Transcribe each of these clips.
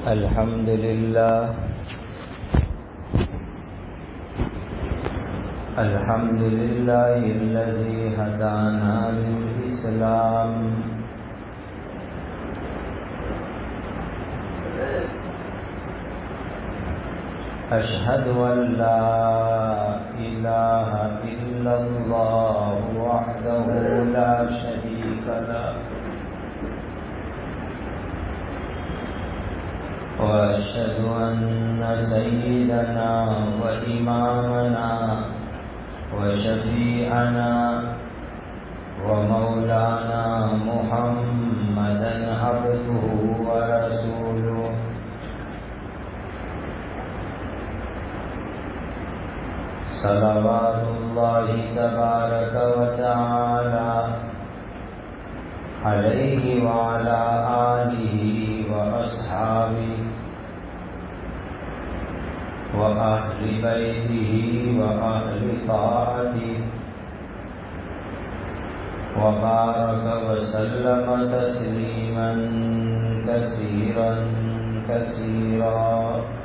الحمد لله الذي هدانا للإسلام أشهد أن لا إله إلا الله وحده لا شريك له وأشهد أن سيدنا وإمامنا وشفيعنا ومولانا محمدا عبده ورسوله صلوات الله تبارك وتعالى عليه وعلى آله وأصحابه وأهل بيته وأهل طاعته وبارك وسلم تسليما كثيرا كثيرا.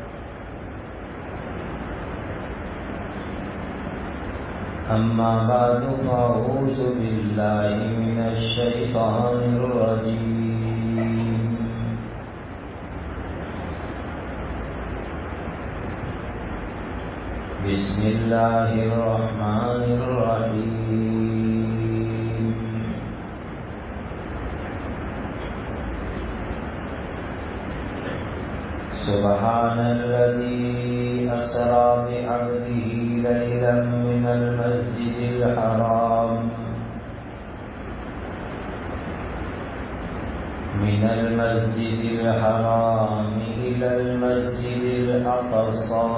أما بعد فأعوذ بالله من الشيطان الرجيم. بسم الله الرحمن الرحيم. سبحان الذي أسرى بعبده ليلا من المسجد الحرام إلى المسجد الأقصى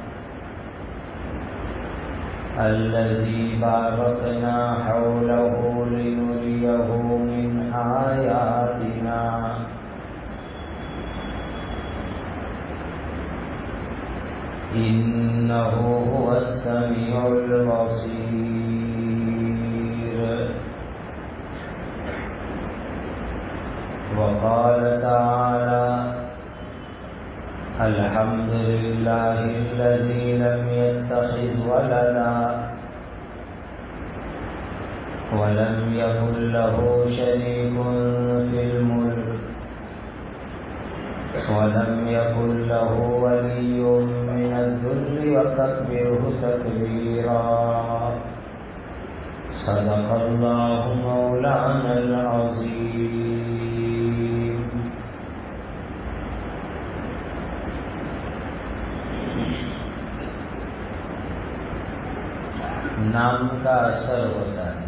الذي باركنا حوله لنريه من آياتنا إنه هو السميع البصير. وقال تعالى: الحمد لله الذي لم يتخذ ولدا ولم يكن له شريك في الملك ولم يكن له ولي من الذل وكبره تكبيرا. صدق الله مولانا العظيم. نام کا اثر ہوتا ہے.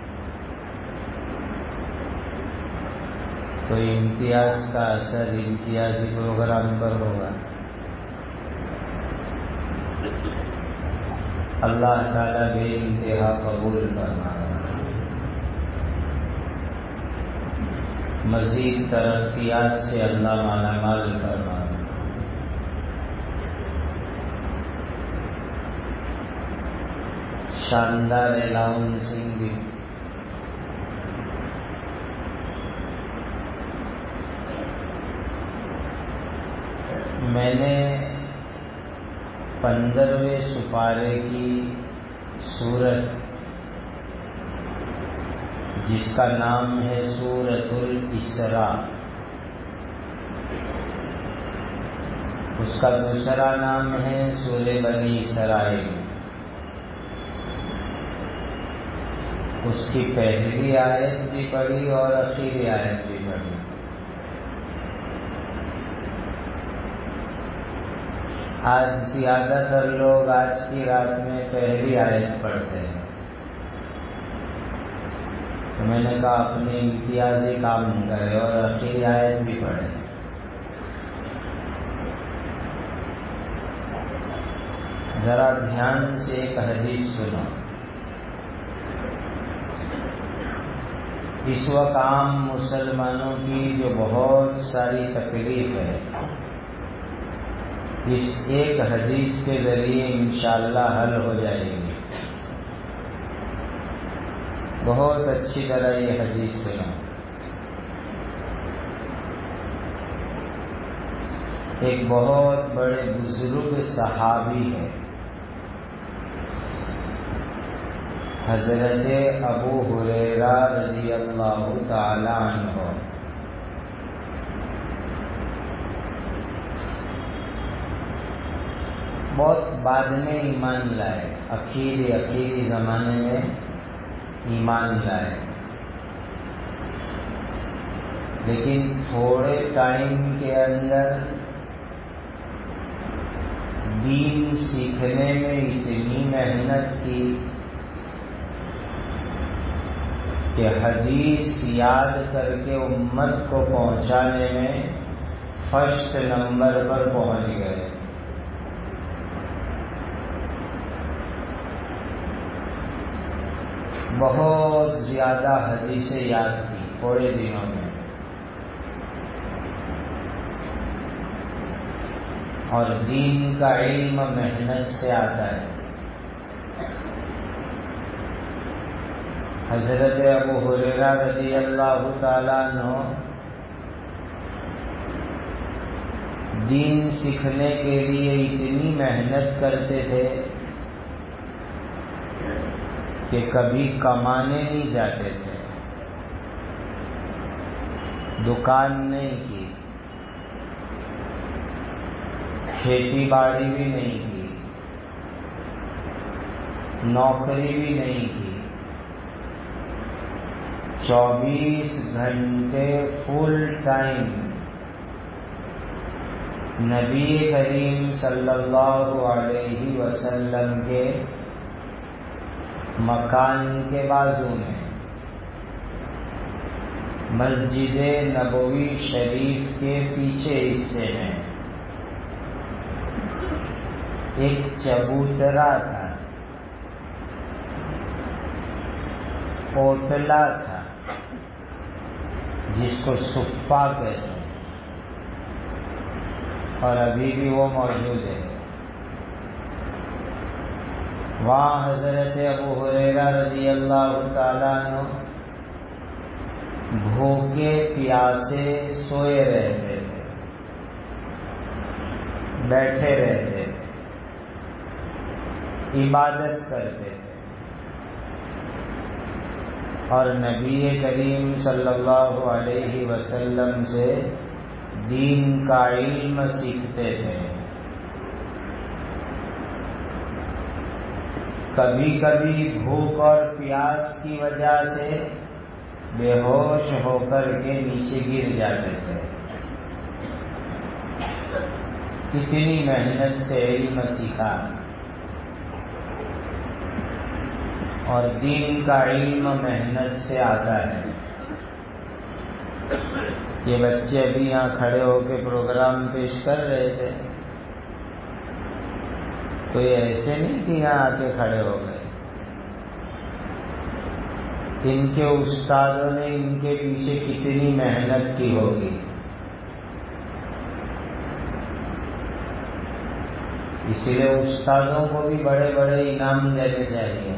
کوئی امتیاز کا اثر امتیازی پروگرام پر ہوگا. اللہ تعالیٰ بے انتہا قبول فرمائے. مزید ترقیات سے اللہ مالا مال فرمائے. شاندار الاؤنسنگ بھی میں نے 15ویں سپارے کی سورت جس کا نام ہے سورۃ الاسراء، اس کا دوسرا نام ہے سورہ بنی اسرائیل. اس کی پہلی آیت بھی پڑھی اور آخری آیت بھی پڑھی. آج زیادہ تر لوگ آج کی رات میں پہلی آیت پڑھتے ہیں، تو میں نے کہا اپنے امتیازی کام کرے اور آخری آیت بھی پڑھے. ذرا دھیان سے ایک حدیث سنو. اس وقت عام مسلمانوں کی جو بہت ساری تکلیف ہے، اس ایک حدیث کے ذریعے انشاءاللہ حل ہو جائے گی. بہت اچھی طرح یہ حدیث. حدیث سنا۔ ایک بہت بڑے بزرگ صحابی ہے، حضرت ابو ہریرہ رضی اللہ تعالی عنہ۔ بہت بعد میں ایمان لائے، آخری زمانے میں ایمان لائے، لیکن تھوڑے ٹائم کے اندر دین سیکھنے میں اتنی محنت کی کہ حدیث یاد کر کے امت کو پہنچانے میں فرسٹ نمبر پر پہنچ گئے۔ بہت زیادہ حدیثیں یاد کی تھوڑے دنوں میں، اور دین کا علم محنت سے آتا ہے۔ حضرت ابو ہریرہ رضی اللہ تعالیٰ عنہ دین سیکھنے کے لیے اتنی محنت کرتے تھے کہ کبھی کمانے نہیں جاتے تھے، دکان نہیں کی، کھیتی باڑی بھی نہیں کی، نوکری بھی نہیں کی، 24 گھنٹے فل ٹائم نبی کریم صلی اللہ علیہ وسلم کے مکان کے بازو میں مسجد نبوی شریف کے پیچھے حصے میں ایک چبوترا تھا، اوٹلا تھا، جس کو صفہ کہتے ہیں، اور ابھی بھی وہ موجود ہے۔ وہاں حضرت ابو ہریرہ رضی اللہ تعالیٰ عنہ بھوکے پیاسے سوئے رہتے تھے، بیٹھے رہتے تھے، عبادت کرتے تھے، اور نبی کریم صلی اللہ علیہ وسلم سے دین کا علم سیکھتے تھے۔ کبھی کبھی بھوک اور پیاس کی وجہ سے بے ہوش ہو کر کے نیچے گر جاتے تھے۔ کتنی محنت سے علم سیکھا، اور دین کا علم محنت سے آتا ہے۔ یہ بچے ابھی یہاں کھڑے ہو کے پروگرام پیش کر رہے تھے، تو یہ ایسے نہیں کہ یہاں آ کے کھڑے ہو گئے، ان کے استادوں نے ان کے پیچھے کتنی محنت کی ہوگی۔ اسی لیے استادوں کو بھی بڑے بڑے انعام دینے چاہیے۔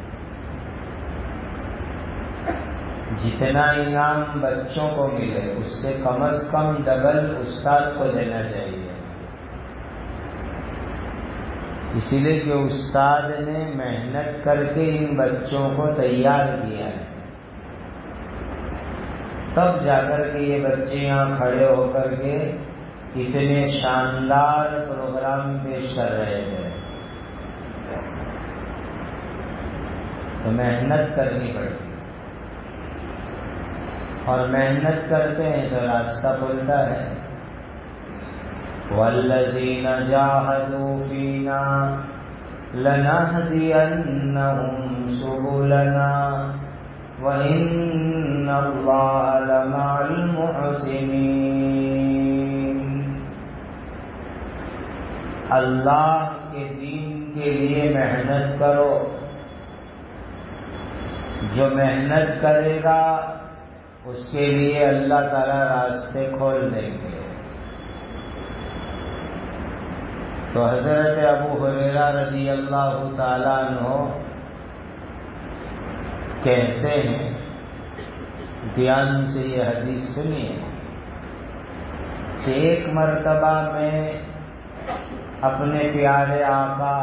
جتنا انعام بچوں کو ملے اس سے کم از کم ڈبل استاد کو دینا چاہیے، اسی لیے کہ استاد نے محنت کر کے ان بچوں کو تیار کیا ہے، تب جا کر کے یہ بچے یہاں کھڑے ہو کر کے اتنے شاندار پروگرام پیش کر رہے تھے۔ تو محنت کرنی پڑتی، اور محنت کرتے ہیں تو راستہ کھلتا ہے۔ وَالَّذِينَ جَاهَدُوا فِينَا لَنَهْدِيَنَّهُمْ سُبُلَنَا وَإِنَّ اللَّهَ لَمَعَ الْمُحْسِنِينَ۔ اللہ کے دین کے لیے محنت کرو، جو محنت کرے گا اس کے لیے اللہ تعالی راستے کھول دیں گے۔ تو حضرت ابو ہریرہ رضی اللہ تعالیٰ عنہ کہتے ہیں، دھیان سے یہ حدیث سنیے، کہ ایک مرتبہ میں اپنے پیارے آقا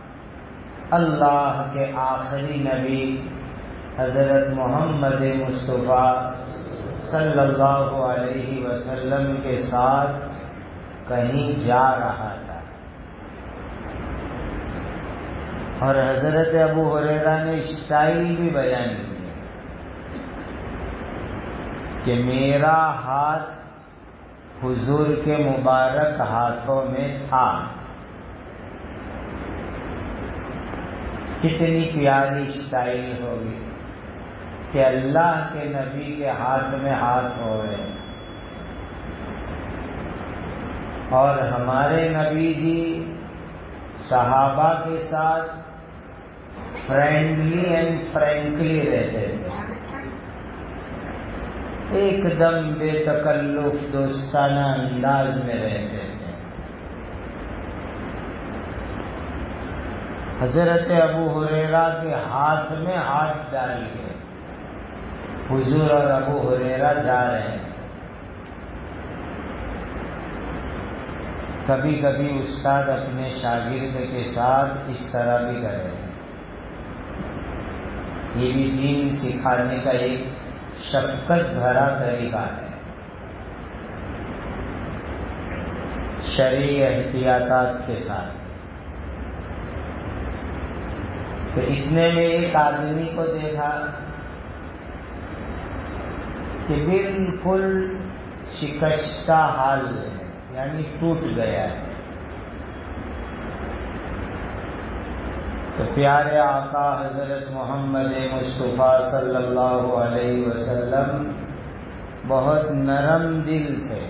اللہ کے آخری نبی حضرت محمد مصطفیٰ صلی اللہ علیہ وسلم کے ساتھ کہیں جا رہا تھا، اور حضرت ابو ہریرہ نے اسٹائل بھی بیان کی کہ میرا ہاتھ حضور کے مبارک ہاتھوں میں تھا۔ کتنی پیاری اسٹائل ہوگی کہ اللہ کے نبی کے ہاتھ میں ہاتھ ہوئے، اور ہمارے نبی جی صحابہ کے ساتھ فرینڈلی اینڈ فرینکلی رہتے تھے، ایک دم بے تکلف دوستانہ انداز میں رہتے تھے۔ حضرت ابو ہریرہ کے ہاتھ میں ہاتھ ڈال کے حضور اور ابو ہریرہ جا رہے ہیں۔ کبھی کبھی استاد اپنے شاگرد کے ساتھ اس طرح بھی کرے، یہ بھی دین سکھانے کا ایک شفقت بھرا طریقہ ہے، شرعی احتیاطات کے ساتھ۔ تو اتنے میں ایک آدمی کو دیکھا کہ بالکل شکستہ حال ہے، یعنی ٹوٹ گیا ہے۔ تو پیارے آقا حضرت محمد مصطفیٰ صلی اللہ علیہ وسلم بہت نرم دل تھے،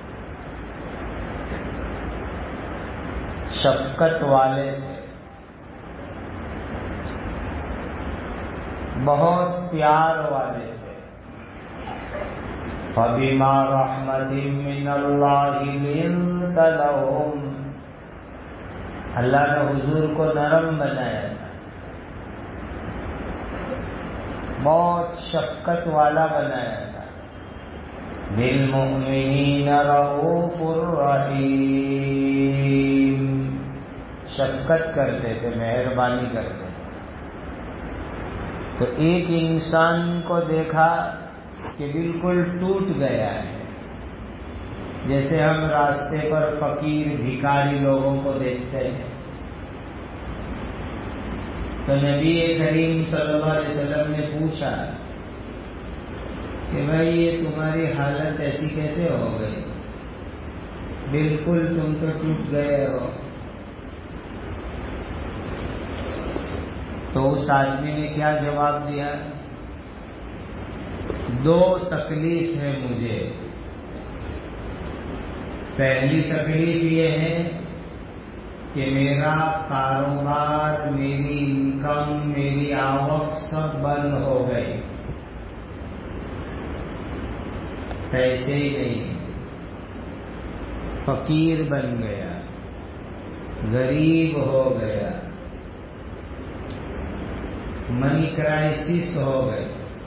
شفقت والے تھے، بہت پیار والے تھے۔ فَبِمَا رَحْمَةٍ مِّنَ اللَّهِ لِنتَ لَهُمْ، اللہ نے حضور کو نرم بنایا تھا، بہت شفقت والا بنایا تھا۔ بِالْمُؤْمِنِينَ رَءُوفٌ رَحِيمٌ، شفقت کرتے تھے، مہربانی کرتے تھے۔ تو ایک انسان کو دیکھا کہ بالکل ٹوٹ گیا ہے، جیسے ہم راستے پر فقیر بھکاری لوگوں کو دیکھتے ہیں۔ تو نبی کریم صلی اللہ علیہ وسلم نے پوچھا کہ بھائی یہ تمہاری حالت ایسی کیسے ہو گئی، بالکل تم تو ٹوٹ گئے ہو۔ تو اس آدمی نے کیا جواب دیا؟ دو تکلیف ہے مجھے، پہلی تکلیف یہ ہے کہ میرا کاروبار، میری انکم، میری آوک سب بند ہو گئی، پیسے ہی نہیں، فقیر بن گیا، غریب ہو گیا، منی کرائسس ہو گئی۔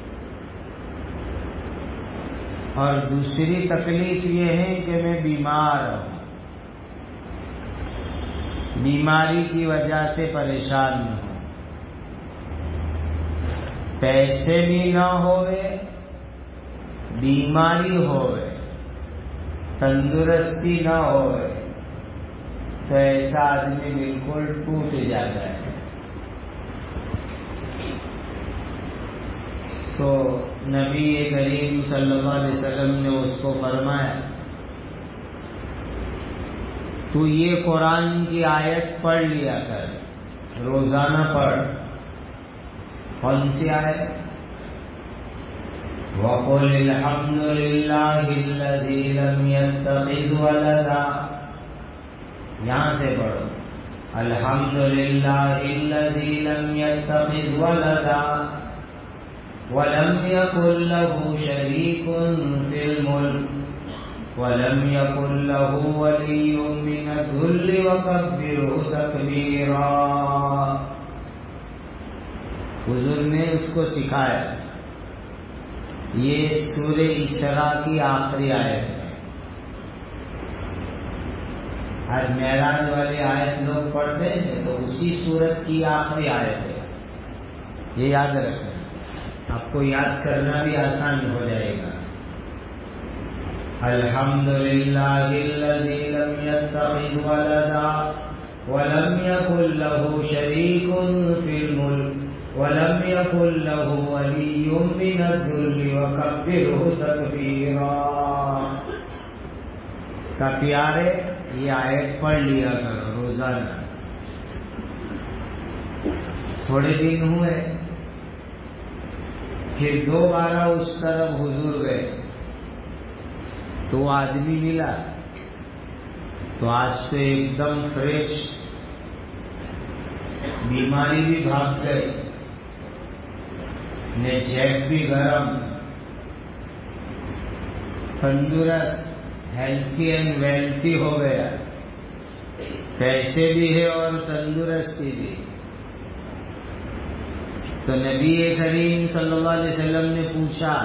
اور دوسری تکلیف یہ ہے کہ میں بیمار ہوں، بیماری کی وجہ سے پریشان ہوں، پیسے بھی نہ ہوئے، بیماری ہوئے، تندرستی نہ ہوئے، تو ایسا آدمی بالکل ٹوٹ جاتا ہے۔ تو نبی کریم صلی اللہ علیہ وسلم نے اس کو فرمایا تو یہ قرآن کی آیت پڑھ لیا کر، روزانہ پڑھ۔ کون سی آیت؟ وَقُلِ الْحَمْدُ لِلَّهِ الَّذِي لَمْ يَتَّخِذْ وَلَدًا، یہاں سے پڑھو، الحمد للہ الذی لم يتخذ ولدا ولم يكن له شريك في الملك ولم يكن له ولي من الذل وكبره تكبيرا۔ حضور نے اس کو سکھایا، یہ سورہ اسراء کی آخری آیت ہے۔ آج معراج والی آیت لوگ پڑھتے ہیں تو اسی سورت کی آخری آیت ہے، یہ یاد رکھیں، آپ کو یاد کرنا بھی آسان ہو جائے گا۔ الحمدللہ الذی لم یتخذ ولدا ولم یکن له شریک فی الملک وَلَمْ يَكُنْ لَهُ وَلِيٌّ مِّنَ الذُّلِّ وَكَبِّرْهُ تَكْبِيرًا۔ کا پیارے یہ آیت پڑھ لیا کرو روزانہ۔ تھوڑے دن ہوئے پھر دوبارہ اس طرف حضور گئے تو آدمی ملا تو آج تو ایک دم فریش، بیماری بھی بھاگ گئی، نے جیب بھی گرم، تندرست، ہیلتھی اینڈ ویلتھی ہو گیا، پیسے بھی ہے اور تندرستی بھی۔ تو نبی کریم صلی اللہ علیہ وسلم نے پوچھا،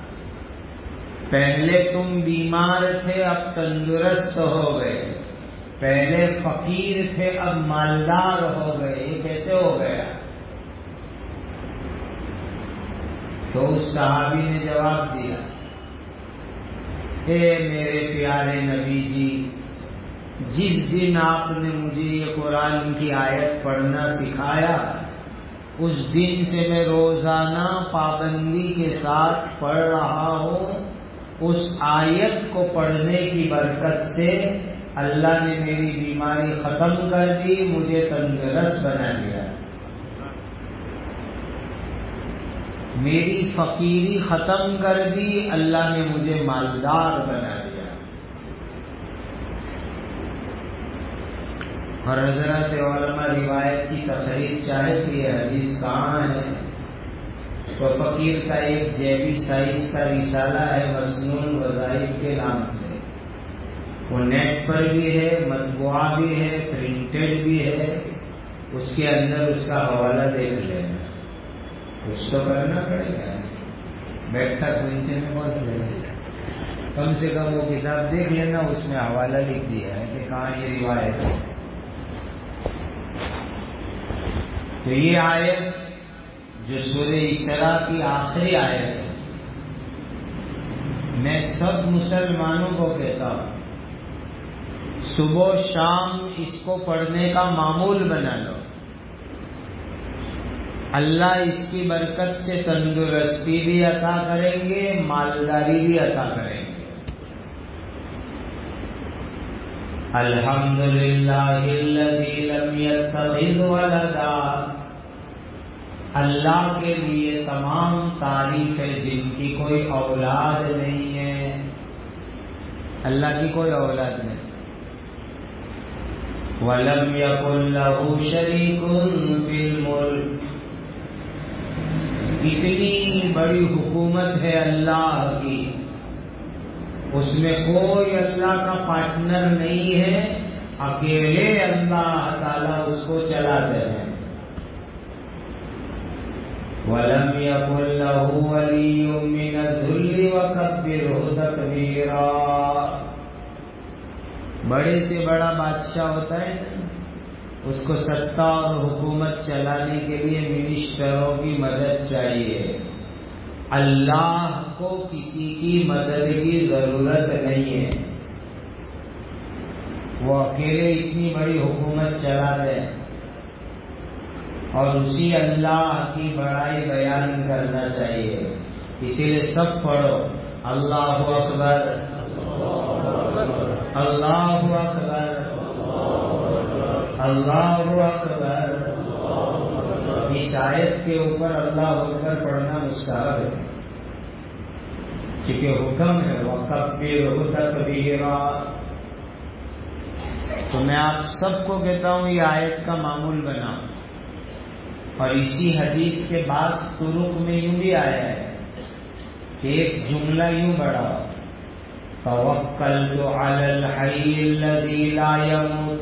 پہلے تم بیمار تھے اب تندرست ہو گئے، پہلے فقیر تھے اب مالدار ہو گئے، یہ کیسے ہو گیا؟ تو اس صحابی نے جواب دیا، اے میرے پیارے نبی جی، جس دن آپ نے مجھے یہ قرآن کی آیت پڑھنا سکھایا اس دن سے میں روزانہ پابندی کے ساتھ پڑھ رہا ہوں۔ اس آیت کو پڑھنے کی برکت سے اللہ نے میری بیماری ختم کر دی، مجھے تندرست بنا دیا، میری فقیری ختم کر دی، اللہ نے مجھے مالدار بنا دیا۔ اور حضرات علماء روایت کی تخریج چاہے کہ یہ حدیث کہاں ہے تو فقیر کا ایک جیبی سائز کا رسالہ ہے مسنون وظائف کے نام سے، وہ نیٹ پر بھی ہے، مطبوعہ بھی ہے، پرنٹڈ بھی ہے، اس کے اندر اس کا حوالہ دیکھ لینا، کچھ تو کرنا پڑے گا، بیٹھا سنتے میں بہت لے، کم سے کم وہ کتاب دیکھ لینا، اس میں حوالہ لکھ دیا ہے کہ کہاں یہ روایت ہے۔ تو یہ آیت جو سورہ اسراء کی آخری آیت ہے، میں سب مسلمانوں کو کہتا ہوں صبح و شام اس کو پڑھنے کا معمول بنا لو، اللہ اس کی برکت سے تندرستی بھی عطا کریں گے، مالداری بھی عطا کریں گے۔ الحمدللہ الذی لم یتخذ ولدا، اللہ کے لیے تمام تعریف ہے جن کی کوئی اولاد نہیں ہے، اللہ کی کوئی اولاد نہیں۔ وَلَمْ يَكُنْ لَهُ شَرِيكٌ فِي الْمُلْكِ، اتنی بڑی حکومت ہے اللہ کی، اس میں کوئی اللہ کا پارٹنر نہیں ہے، اکیلے اللہ تعالیٰ اس کو چلاتے ہیں۔ وَلَمْ يَكُنْ لَهُ وَلِيٌّ مِّنَ الذُّلِّ وَكَبِّرْهُ تَكْبِيرًا۔ بڑے سے بڑا بادشاہ ہوتا ہے نا، اس کو ستا اور حکومت چلانے کے لیے منسٹروں کی مدد چاہیے، اللہ کو کسی کی مدد کی ضرورت نہیں ہے، وہ اکیلے اتنی بڑی حکومت چلاتے ہیں، اور اسی اللہ کی بڑائی بیان کرنا چاہیے۔ اسی لیے سب پڑھو اللہ اکبر، اللہ اکبر، اللہ اکبر۔ اس آیت کے اوپر اللہ اکبر پڑھنا مستحب ہے، چونکہ حکم ہے وَكَبِّرْهُ تَكْبِيرًا۔ تو میں آپ سب کو کہتا ہوں یہ آیت کا معمول بناؤ، اور اسی حدیث کے بعض طرق میں یوں بھی آیا ہے کہ ایک جملہ یوں بڑھاؤ، توکلت علی الحی الذی لا یموت،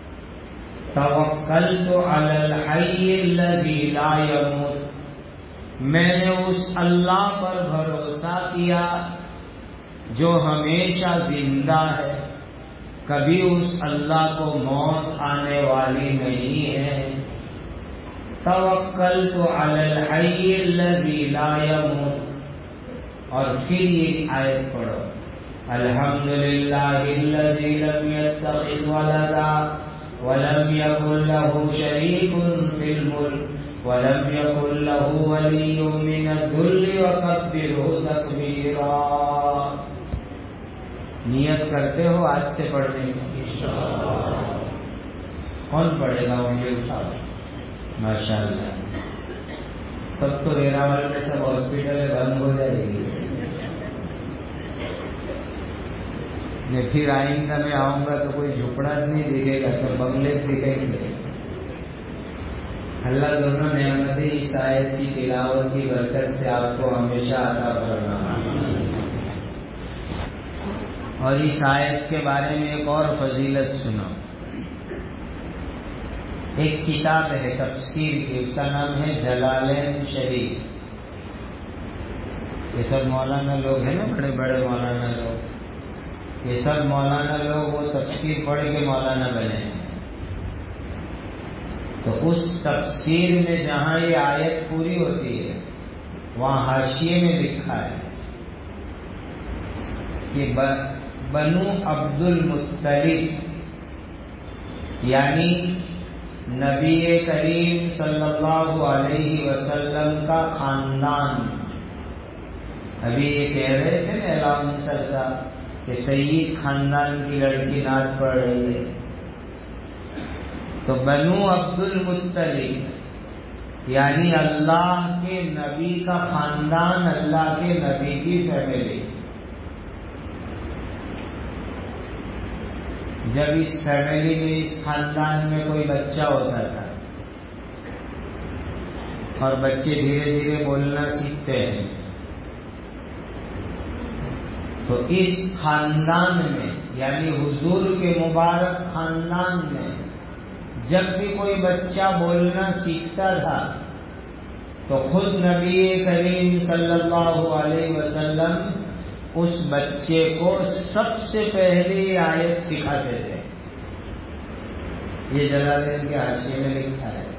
توکلت علی الحی الذی لا یموت، میں نے اس اللہ پر بھروسہ کیا جو ہمیشہ زندہ ہے، کبھی اس اللہ کو موت آنے والی نہیں ہے. توکلت علی الحی الذی لا یموت. اور پھر یہ آیت پڑھو الحمدللہ الذی لم یتخذ ولدا ولم یکن له شریک فی الملک وَلَمْ يَكُنْ لَهُ وَلِيٌّ مِّنَ الذُّلِّ وَكَبِّرْهُ تَكْبِيرًا. نیت کرتے ہو آج سے پڑھنے کی؟ کون پڑھے گا؟ ان کے اٹھاؤ. ماشاءاللہ. تب تو ویراول میں سب ہاسپٹلیں بند ہو جائے گی. میں پھر آئندہ میں آؤں گا تو کوئی جھپڑا نہیں دکھے گا، سب بنگلے دکھیں گے. اللہ دونوں نعمتیں اس آیت کی تلاوت کی برکت سے آپ کو ہمیشہ عطا فرمائے. اور اس آیت کے بارے میں ایک اور فضیلت سنو. ایک کتاب ہے تفسیر کی، اس کا نام ہے جلالین شریف. یہ سب مولانا لوگ ہیں نا، بڑے بڑے مولانا لوگ، یہ سب مولانا لوگ وہ تفسیر پڑھ کے مولانا بنے ہیں. تو اس تفسیر میں جہاں یہ آیت پوری ہوتی ہے وہاں حاشیے میں لکھا ہے کہ بنو عبد المطلب یعنی نبی کریم صلی اللہ علیہ وسلم کا خاندان. ابھی یہ کہہ رہے تھے نا علام سر صاحب کہ سید خاندان کی لڑکی نعت پڑھ رہی ہے. تو بنو عبد المطلب یعنی اللہ کے نبی کا خاندان، اللہ کے نبی کی فیملی. جب اس فیملی میں، اس خاندان میں کوئی بچہ ہوتا تھا اور بچے دھیرے دھیرے بولنا سیکھتے ہیں، تو اس خاندان میں یعنی حضور کے مبارک خاندان میں جب بھی کوئی بچہ بولنا سیکھتا تھا تو خود نبی کریم صلی اللہ علیہ وسلم اس بچے کو سب سے پہلی آیت سکھاتے تھے. یہ جلالین کے حاشیے میں لکھا ہے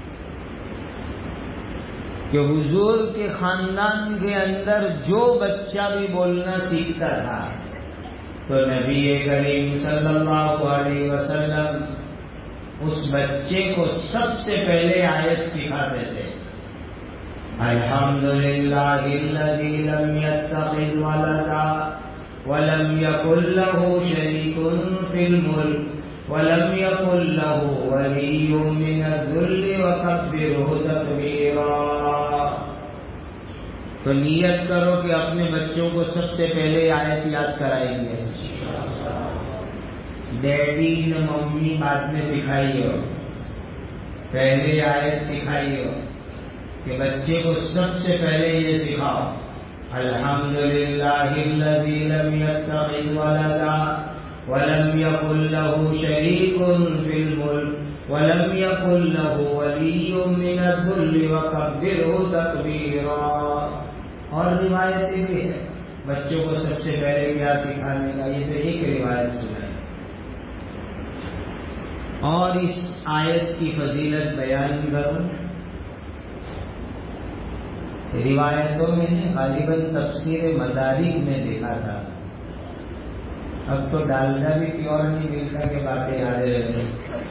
کہ حضور کے خاندان کے اندر جو بچہ بھی بولنا سیکھتا تھا تو نبی کریم صلی اللہ علیہ وسلم اس بچے کو سب سے پہلے آیت سکھاتے تھے الحمدللہ الذی لم یتخذ ولدا ولم یکن له شریک فی الملک ولم یکن له ولی من الذل وکبرہ تکبیرا. تو نیت کرو کہ اپنے بچوں کو سب سے پہلے آیت یاد کرائیں گے. ڈیڈی نے ممی بعد میں سکھائی ہو، پہلے آیت سکھائی ہو کہ بچے کو سب سے پہلے یہ سکھاؤ الحمدللہ الذی لم یتخذ ولدا ولم یکن له شریک فی الملک ولم یکن له ولی من الذل وکبرہ تکبیرا. اور روایتیں بھی ہے بچوں کو سب سے پہلے کیا سکھانے کا. یہ تو ایک روایت سنائے. اور اس آیت کی فضیلت بیان کروں. روایتوں میں غالباً تفسیر مدارک میں دیکھا تھا. اب تو ڈالڈا بھی پیور نہیں ملتا کہ باتیں یاد رہتی،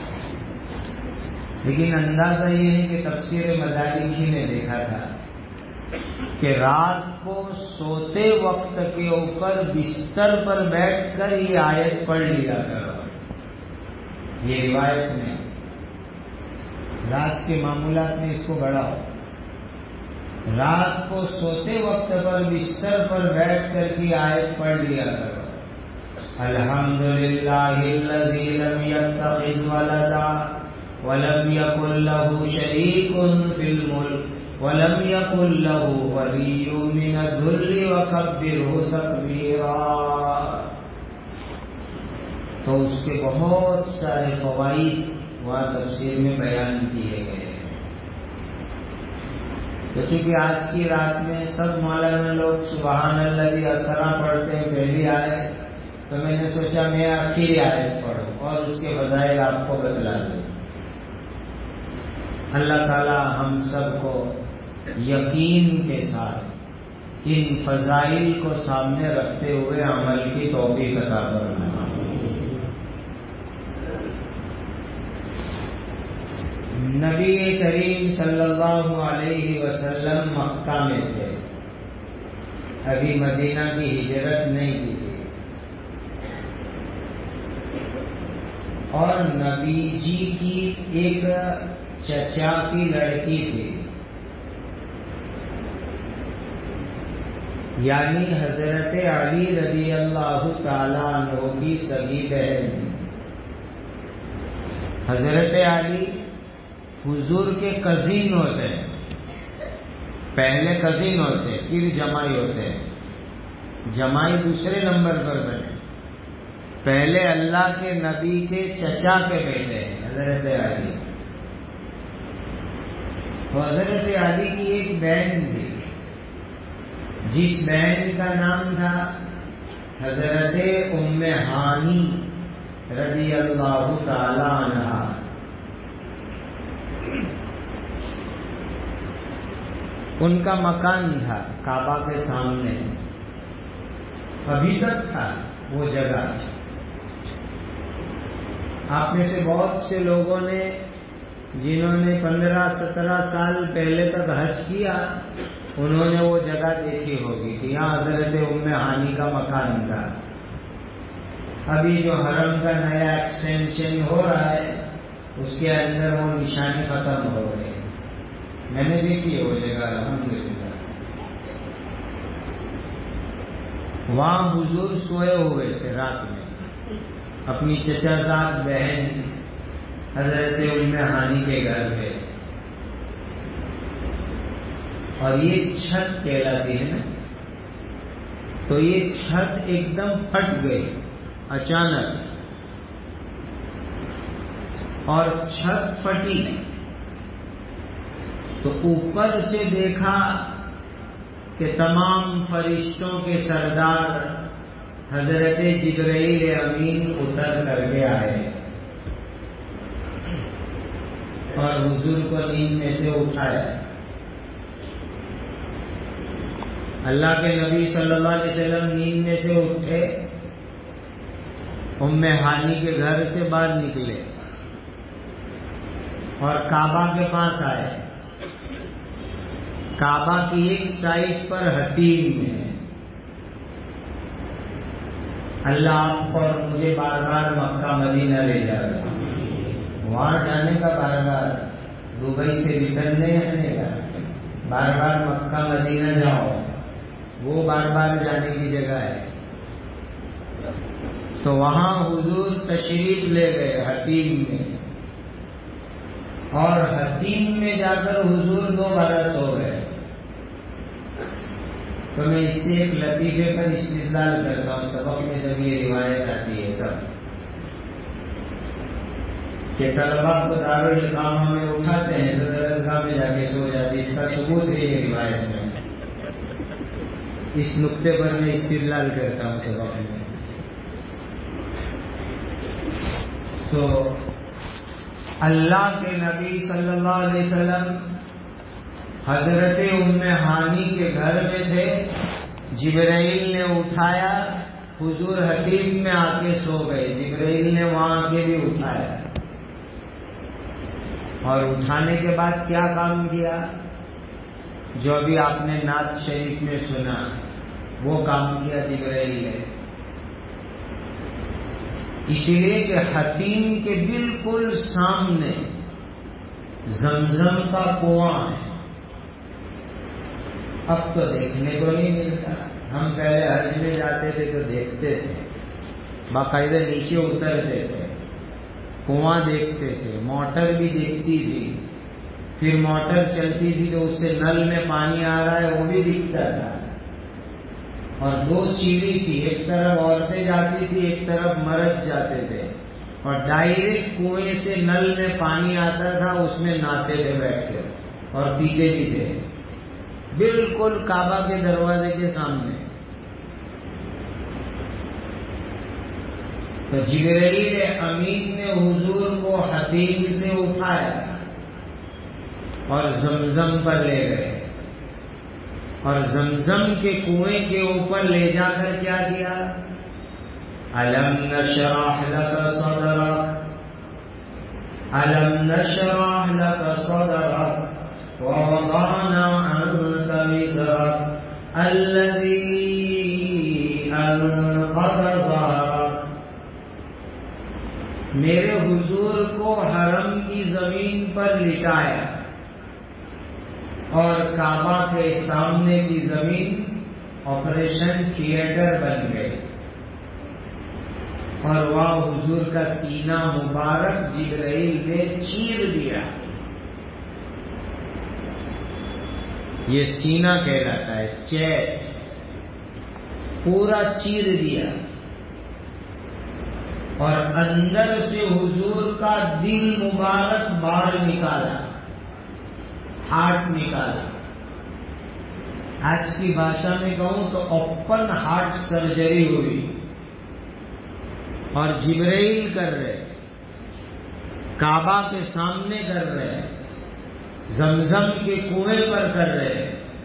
لیکن اندازہ یہ ہے کہ تفسیر مدارک ہی میں دیکھا تھا کہ رات کو سوتے وقت کے اوپر بستر پر بیٹھ کر یہ آیت پڑھ لیا کرو. یہ روایت میں رات کے معمولات میں اس کو بڑھاؤ. رات کو سوتے وقت پر بستر پر بیٹھ کر کی آیت پڑھ لیا کرو الحمدللہ الذی لم یتخذ ولدا ولم یکن له شریک فی الملک ولم یکن له ولی من الذل وکبرہ تکبیرا. تو اس کے بہت سارے فوائد وہاں تفسیر میں بیان کیے گئے ہیں. تو چونکہ آج کی رات میں سب مولانا لوگ سبحان الذی اسریٰ پڑھتے ہیں پہلی آیت، تو میں نے سوچا میں آخری آیت پڑھوں اور اس کے فضائل آپ کو بتلا دوں۔ اللہ تعالی ہم سب کو یقین کے ساتھ ان فضائل کو سامنے رکھتے ہوئے عمل کی توفیق عطا فرمائے۔ نبی کریم صلی اللہ علیہ وسلم مکہ میں تھے، ابھی مدینہ کی ہجرت نہیں کی تھی، اور نبی جی کی ایک چچا کی لڑکی تھی، یعنی حضرت علی رضی اللہ تعالیٰ عنہ کی سگی بہن۔ حضرت علی حضور کے کزن ہوتے ہیں، پہلے کزن ہوتے پھر جمائی ہوتے ہیں، جمائی دوسرے نمبر پر بنے، پہلے اللہ کے نبی کے چچا کے بیٹے ہیں حضرت علی۔ حضرت علی کی ایک بہن تھی جس بہن کا نام تھا حضرت ام ہانی رضی اللہ تعالی عنہا۔ ان کا مکان تھا کعبہ کے سامنے، ابھی تک تھا وہ جگہ۔ آپ میں سے بہت سے لوگوں نے جنہوں نے 15-17 سال پہلے تک حج کیا، انہوں نے وہ جگہ دیکھی ہوگی کہ یہاں حضرت ام ہانی کا مکان تھا۔ ابھی جو حرم کا نیا ایکسٹینشن ہو رہا ہے اس کے اندر وہ نشانی ختم ہو گئی، میں نے دیکھی ہے وہ جگہ الحمدللہ۔ وہاں حضور سوئے ہوئے تھے رات میں اپنی چچا زاد بہن حضرت ام ہانی کے گھر پہ، اور یہ چھت کہلاتی ہے نا، تو یہ چھت ایک دم پھٹ گئی اچانک، اور چھت پھٹی تو اوپر سے دیکھا کہ تمام فرشتوں کے سردار حضرت جبرائیل امین اتر کر کے آئے اور حضور کو نیند میں سے اٹھایا۔ اللہ کے نبی صلی اللہ علیہ وسلم نیند میں سے اٹھے، ام ہانی کے گھر سے باہر نکلے اور کعبہ کے پاس آئے۔ کعبہ کی ایک سائڈ پر حتیم ہے۔ اللہ آپ کو اور مجھے بار بار مکہ مدینہ لے جا رہا ہے، وہاں جانے کا بار بار، دبئی سے ریٹرن نہیں آنے کا، بار بار مکہ مدینہ جاؤ، وہ بار بار جانے کی جگہ ہے۔ تو وہاں حضور تشریف لے گئے حتیم میں، اور حتیم میں جا کر حضور 2 برس ہو گئے۔ تو میں اس سے ایک لطیفے پر استدلال کرتا ہوں سبق میں جب یہ روایت آتی ہے تب، کہ طلبا کو دارالقامہ میں اٹھاتے ہیں تو درسگاہ میں جا کے سو جاتے، اس کا ثبوت ہے یہ روایت میں۔ اس نقطے پر میں استدلال کرتا ہوں سبق میں۔ تو اللہ کے نبی صلی اللہ علیہ وسلم حضرت ام ہانی کے گھر میں تھے، جبرائیل نے اٹھایا، حضور حتیم میں آ کے سو گئے، جبرائیل نے وہاں آ کے بھی اٹھایا، اور اٹھانے کے بعد کیا کام کیا جو ابھی آپ نے نعت شریف میں سنا، وہ کام کیا جبرائیل نے۔ اس لیے کہ حتیم کے بالکل سامنے زمزم کا کنواں ہے، اب تو دیکھنے کو نہیں ملتا، ہم پہلے حج میں جاتے تھے تو دیکھتے تھے، باقاعدہ نیچے اترتے تھے، کنواں دیکھتے تھے، موٹر بھی دیکھتی تھی، پھر موٹر چلتی تھی تو اس سے نل میں پانی آ رہا ہے وہ بھی دکھتا تھا، اور 2 سیڑھی تھی، ایک طرف عورتیں جاتی تھی ایک طرف مرد جاتے تھے، اور ڈائریکٹ کنویں سے نل میں پانی آتا تھا، اس میں نہاتے تھے بیٹھ کے اور پیتے بھی تھے، بالکل کعبہ کے دروازے کے سامنے۔ تو جبرائیل امین نے حضور کو حتیم سے اٹھایا اور زمزم پر لے گئے، اور زمزم کے کنویں کے اوپر لے جا کر کیا کیا؟ الم نشرح لک صدرک، الم نشرح لک صدرک ووضعنا عنک وزرک الذی انقض ظہرک۔ میرے حضور کو حرم کی زمین پر لٹایا اور کعبہ کے سامنے کی زمین آپریشن تھیٹر بن گئی، اور وہاں حضور کا سینہ مبارک جبرائیل نے چیر دیا۔ یہ سینہ کہلاتا ہے، چیسٹ پورا چیر دیا، اور اندر سے حضور کا دل مبارک باہر نکالا، ہارٹ نکالا۔ آج کی بھاشا میں کہوں تو اوپن ہارٹ سرجری ہوئی، اور جبرائیل کر رہے، کعبہ کے سامنے کر رہے، زمزم کے کنویں پر کر رہے،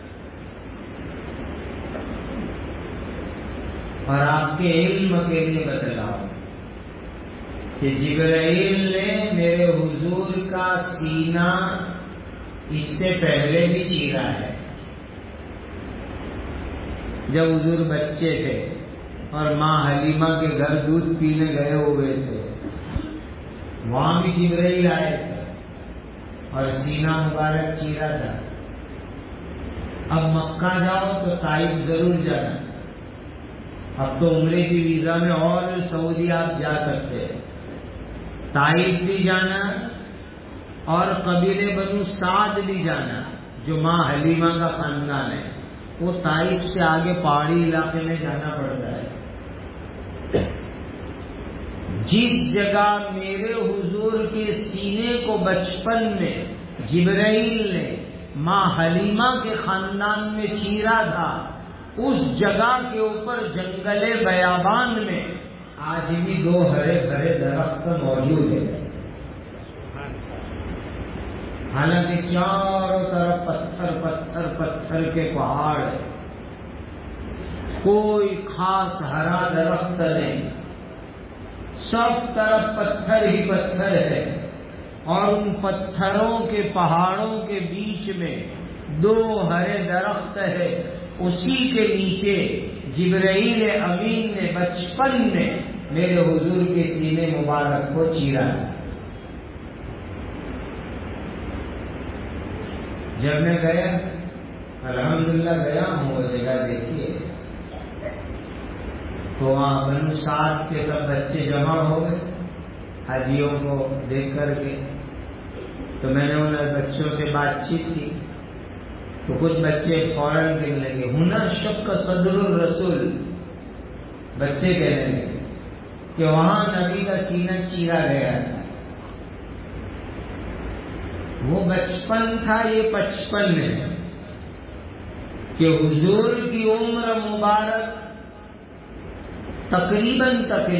اور آپ کے علم کے لیے بتلاؤ کہ جبرائیل نے میرے حضور کا سینہ اس سے پہلے بھی چیرا ہے۔ جب حضور بچے تھے اور ماں حلیمہ کے گھر دودھ پینے گئے ہوئے تھے، وہاں بھی جبرائیل آئے تھے اور سینہ مبارک چیرا تھا۔ اب مکہ جاؤ تو طائف ضرور جانا، اب تو عمرے کی ویزا میں اور سعودی آپ جا سکتے ہیں، طائف بھی جانا اور قبیلے بنو سعد بھی جانا، جو ماں حلیمہ کا خاندان ہے۔ وہ طائف سے آگے پہاڑی علاقے میں جانا پڑتا ہے۔ جس جگہ میرے حضور کے سینے کو بچپن میں جبرائیل نے ماں حلیمہ کے خاندان میں چیرا تھا، اس جگہ کے اوپر جنگل بیابان میں آج بھی 2 ہرے بھرے درخت موجود ہیں۔ حالانکہ چاروں طرف پتھر پتھر پتھر کے پہاڑ ہیں، کوئی خاص ہرا درخت نہیں، سب طرف پتھر ہی پتھر ہے، اور ان پتھروں کے پہاڑوں کے بیچ میں 2 ہرے درخت ہے۔ اسی کے نیچے جبرائیل امین نے بچپن میں میرے حضور کے سینے مبارک کو چیرا۔ جب میں گیا، الحمدللہ گیا ہوں وہ جگہ دیکھیے، تو وہاں بنو سعد کے سب بچے جمع ہو گئے حاجیوں کو دیکھ کر کے، تو میں نے ان بچوں سے بات چیت کی، تو کچھ بچے فوراً کہنے لگے ہنا شق صدر الرسول، بچے کہنے لگے کہ وہاں نبی کا سینہ چیرا گیا تھا۔ وہ بچپن تھا، یہ 55 ہے کہ حضور کی عمر مبارک تقریباً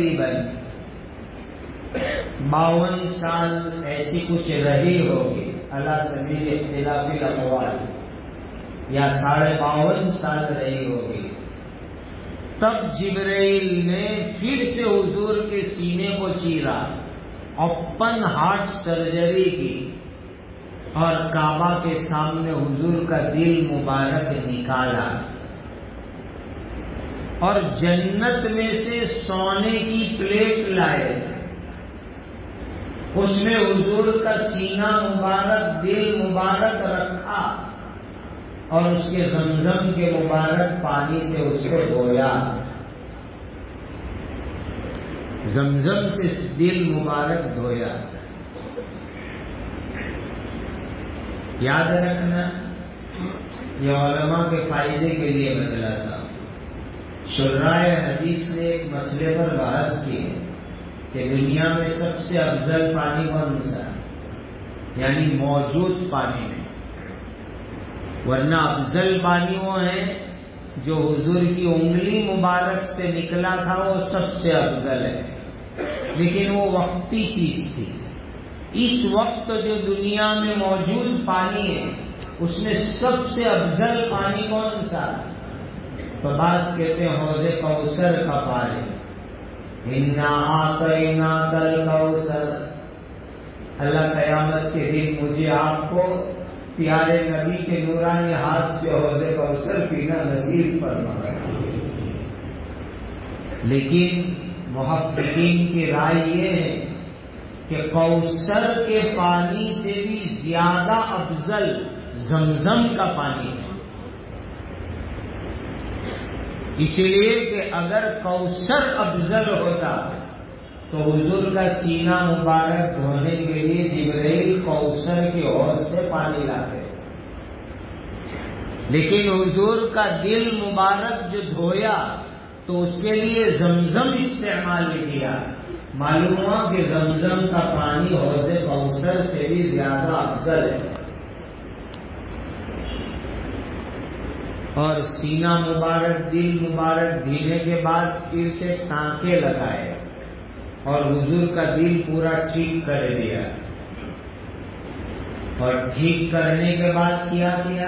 52 سال ایسی کچھ رہی ہوگی، علی سبیل اختلاف الاقوال، یا 52.5 سال رہی ہوگی۔ تب جبرائیل نے پھر سے حضور کے سینے کو چیرا، اوپن ہارٹ سرجری کی، اور کعبہ کے سامنے حضور کا دل مبارک نکالا، اور جنت میں سے سونے کی پلیٹ لائے، اس میں حضور کا سینہ مبارک دل مبارک رکھا، اور اس کے زمزم کے مبارک پانی سے اس کو دھویا، زمزم سے دل مبارک دھویا۔ یاد رکھنا، یہ علماء کے فائدے کے لیے بتلاتا ہوں۔ شرائع حدیث نے ایک مسئلے پر بحث کی ہے کہ دنیا میں سب سے افضل پانی کون سا ہے، یعنی موجود پانی میں، ورنہ افضل پانی وہ ہے جو حضور کی انگلی مبارک سے نکلا تھا، وہ سب سے افضل ہے، لیکن وہ وقتی چیز تھی. اس وقت جو دنیا میں موجود پانی ہے اس میں سب سے افضل پانی کون سا؟ تو بعض کہتے ہیں حوض کوثر کا پانی. انا اعطیناک الکوثر. اللہ قیامت کے دن مجھے آپ کو پیارے نبی کے نورانی ہاتھ سے حوض کوثر پینا نصیب فرمائے. لیکن محققین کی رائے یہ ہے کہ کوثر کے پانی سے بھی زیادہ افضل زمزم کا پانی ہے. اس لیے کہ اگر کوثر افضل ہوتا تو حضور کا سینہ مبارک دھونے کے لیے جبرائیل کوثر کے حوض سے پانی لاتے. لیکن حضور کا دل مبارک جو دھویا تو اس کے لیے زمزم استعمال کیا. معلوم ہوا کہ زمزم کا پانی حوض کوثر سے بھی زیادہ افضل ہے. اور سینہ مبارک دل مبارک دھینے کے بعد پھر سے ٹانکے لگائے اور حضور کا دل پورا ٹھیک کر دیا. اور ٹھیک کرنے کے بعد کیا کیا؟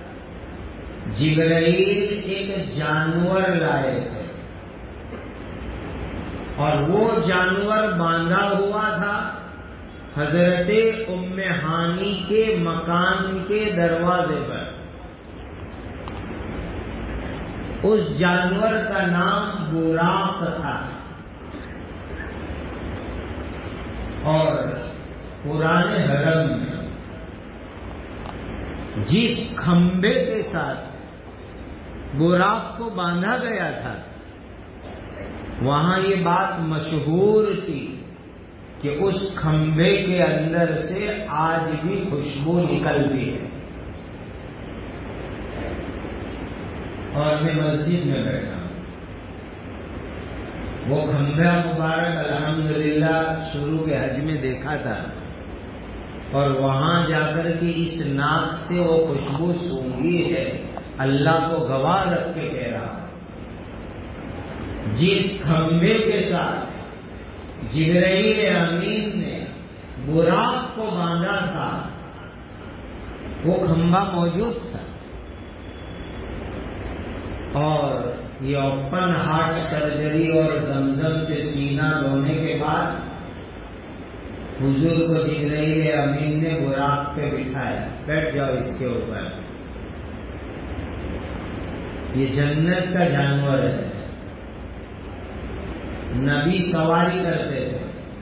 جبرائیل ایک جانور لائے تھے اور وہ جانور باندھا ہوا تھا حضرت ام ہانی کے مکان کے دروازے پر. اس جانور کا نام براق تھا. اور پرانے حرم میں جس کھمبے کے ساتھ براق کو باندھا گیا تھا وہاں یہ بات مشہور تھی کہ اس کھمبے کے اندر سے آج بھی خوشبو نکلتی ہے. اور میں مسجد میں بیٹھا ہوں. وہ کھمبا مبارک الحمدللہ شروع کے حج میں دیکھا تھا اور وہاں جا کر کے اس ناک سے وہ خوشبو سونگھی ہے. اللہ کو گواہ رکھ کے کہہ رہا جس کھمبے کے ساتھ جبرائیل امین نے براق کو باندھا تھا وہ کھمبا موجود تھا. اور یہ اوپن ہارٹ سرجری اور زمزم سے سینہ دھونے کے بعد حضور کو جبرائیل امین نے براق پہ بٹھایا. بیٹھ جاؤ اس کے اوپر. یہ جنت کا جانور ہے. نبی سواری کرتے تھے,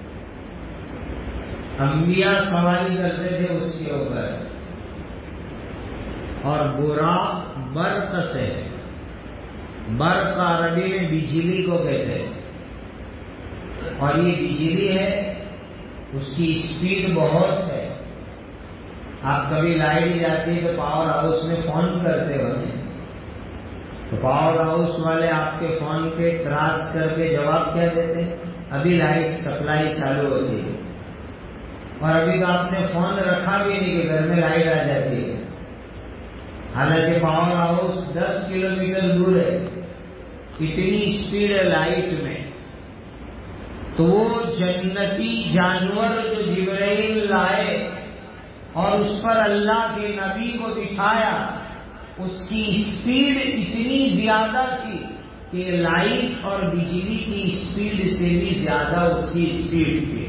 انبیاء سواری کرتے تھے اس کے اوپر. اور براق برق سے, برق عربی میں بجلی کو کہتے ہیں, اور یہ بجلی ہے اس کی اسپیڈ بہت ہے. آپ کبھی لائٹ جاتی ہے تو پاور ہاؤس میں فون کرتے ہو تو پاور ہاؤس والے آپ کے فون کے کراس کر کے جواب کیا دیتے ہیں؟ ابھی لائٹ سپلائی چالو ہوتی ہے. اور ابھی تو آپ نے فون رکھا بھی نہیں کہ گھر میں لائٹ آ جاتی ہے. حالانکہ پاور ہاؤس 10 کلومیٹر دور ہے. اتنی اسپیڈ ہے لائٹ میں. تو وہ جنتی جانور جو جبرائیل لائے اور اس پر اللہ کے نبی کو بٹھایا, اس کی اسپیڈ اتنی زیادہ تھی کہ لائٹ اور بجلی کی اسپیڈ سے بھی زیادہ اس کی اسپیڈ تھی.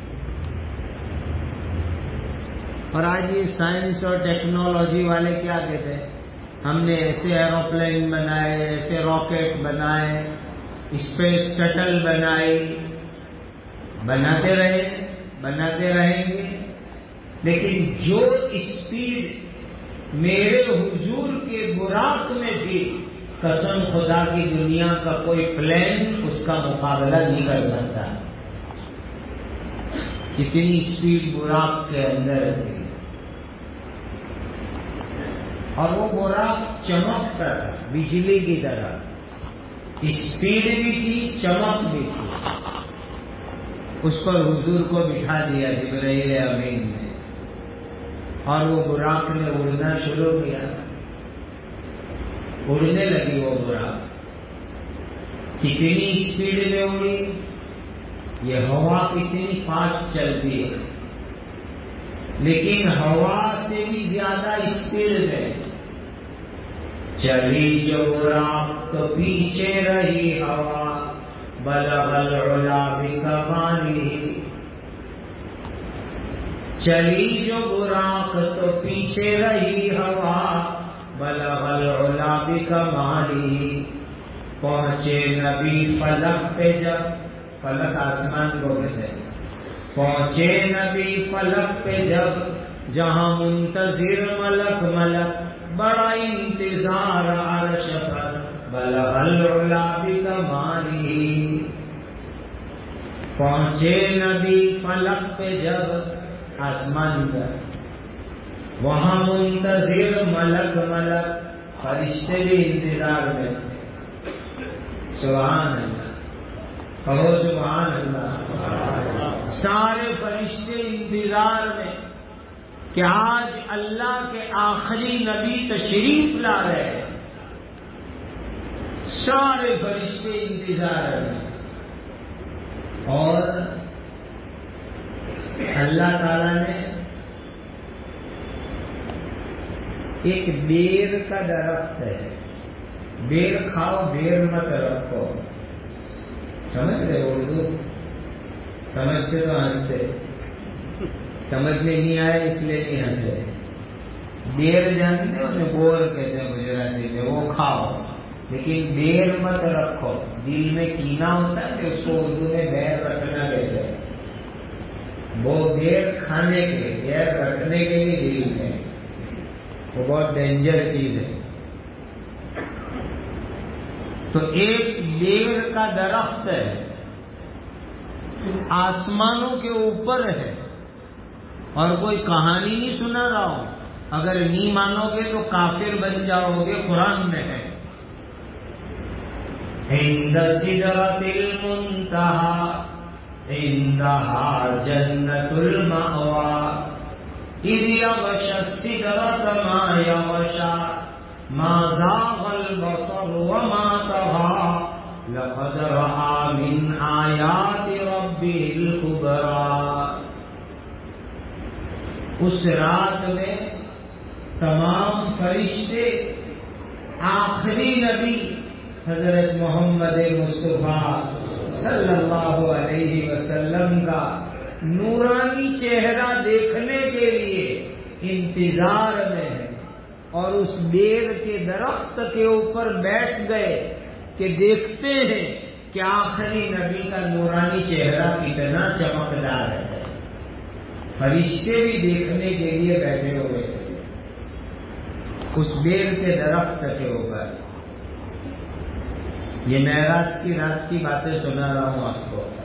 اور آج یہ سائنس اور ٹیکنالوجی والے کیا کہتے ہیں؟ ہم نے ایسے ایروپلین بنائے, ایسے راکٹ بنائے, اسپیس شٹل بنائی. بناتے رہیں گے, لیکن جو اسپیڈ میرے حضور کے براق میں تھی, قسم خدا کی دنیا کا کوئی پلین اس کا مقابلہ نہیں کر سکتا. اتنی اسپیڈ براق کے اندر تھی. اور وہ براق چمکتا تھا بجلی کی طرح. اسپیڈ بھی تھی, چمک بھی تھی. اس پر حضور کو بٹھا دیا جبرائیل امین نے, اور وہ براق نے اڑنا شروع کیا. اڑنے لگی وہ براق. کتنی اسپیڈ میں اڑی یہ ہوا کتنی فاسٹ چلتی ہے، لیکن ہوا سے بھی زیادہ اسپیڈ ہے. چلی جو راہ تو پیچھے رہی ہوا، بلغ العلا بکمالی. چلی جو براق تو پیچھے رہی ہوا، بلغ العلا بکمالی. پہنچے نبی فلک پہ جب، فلک آسمان کو کہتے ہیں، پہنچے نبی فلک پہ جب، جہاں منتظر ملک ملک، بڑا انتظار عرش پر، بلغ العلا بکمالی. پہنچے نبی فلک پہ جب، آسمان پر، وہاں منتظر ملک ملک، فرشتے بھی انتظار میں. سبحان اللہ، کہو سبحان اللہ. سارے فرشتے انتظار میں کہ آج اللہ کے آخری نبی تشریف لا رہے ہیں. سارے فرشتے انتظار میں. اور اللہ تعالی نے ایک بیر کا درخت ہے، بیر کھاؤ بیر مت رکھو. سمجھ رہے ہو اردو؟ سمجھتے تو ہنستے، سمجھ میں نہیں آیا اس لیے نہیں ہنسے. بیر جانتے ہو نا، بور کہتے ہیں گجراتی میں، وہ کھاؤ لیکن بیر مت رکھو. دل میں کینا ہوتا ہے کہ اس کو اردو میں بیر رکھنا کہتے ہیں. وہ بیر کھانے کے، بیر رکھنے کے لیے دل میں، وہ بہت ڈینجر چیز ہے. تو ایک بیر کا درخت ہے، آسمانوں کے اوپر ہے. اور کوئی کہانی نہیں سنا رہا ہوں، اگر نہیں مانو گے تو کافر بن جاؤ گے. قرآن میں ہے، عند سدرۃ المنتہی عندہا جنۃ المأویٰ اذ یغشی السدرۃ ما یغشی ما زاغ البصر وما طغى لقد رأى من آیات ربه الکبریٰ. اس رات میں تمام فرشتے آخری نبی حضرت محمد مصطفیٰ صلی اللہ علیہ وسلم کا نورانی چہرہ دیکھنے کے لیے انتظار میں ہے. اور اس بیر کے درخت کے اوپر بیٹھ گئے کہ دیکھتے ہیں کہ آخری نبی کا نورانی چہرہ کتنا چمکدار ہے. فرشتے بھی دیکھنے کے لیے بیٹھے ہوئے تھے اس بیر کے درخت کے اوپر. یہ معراج کی رات کی باتیں سنا رہا ہوں آپ کو.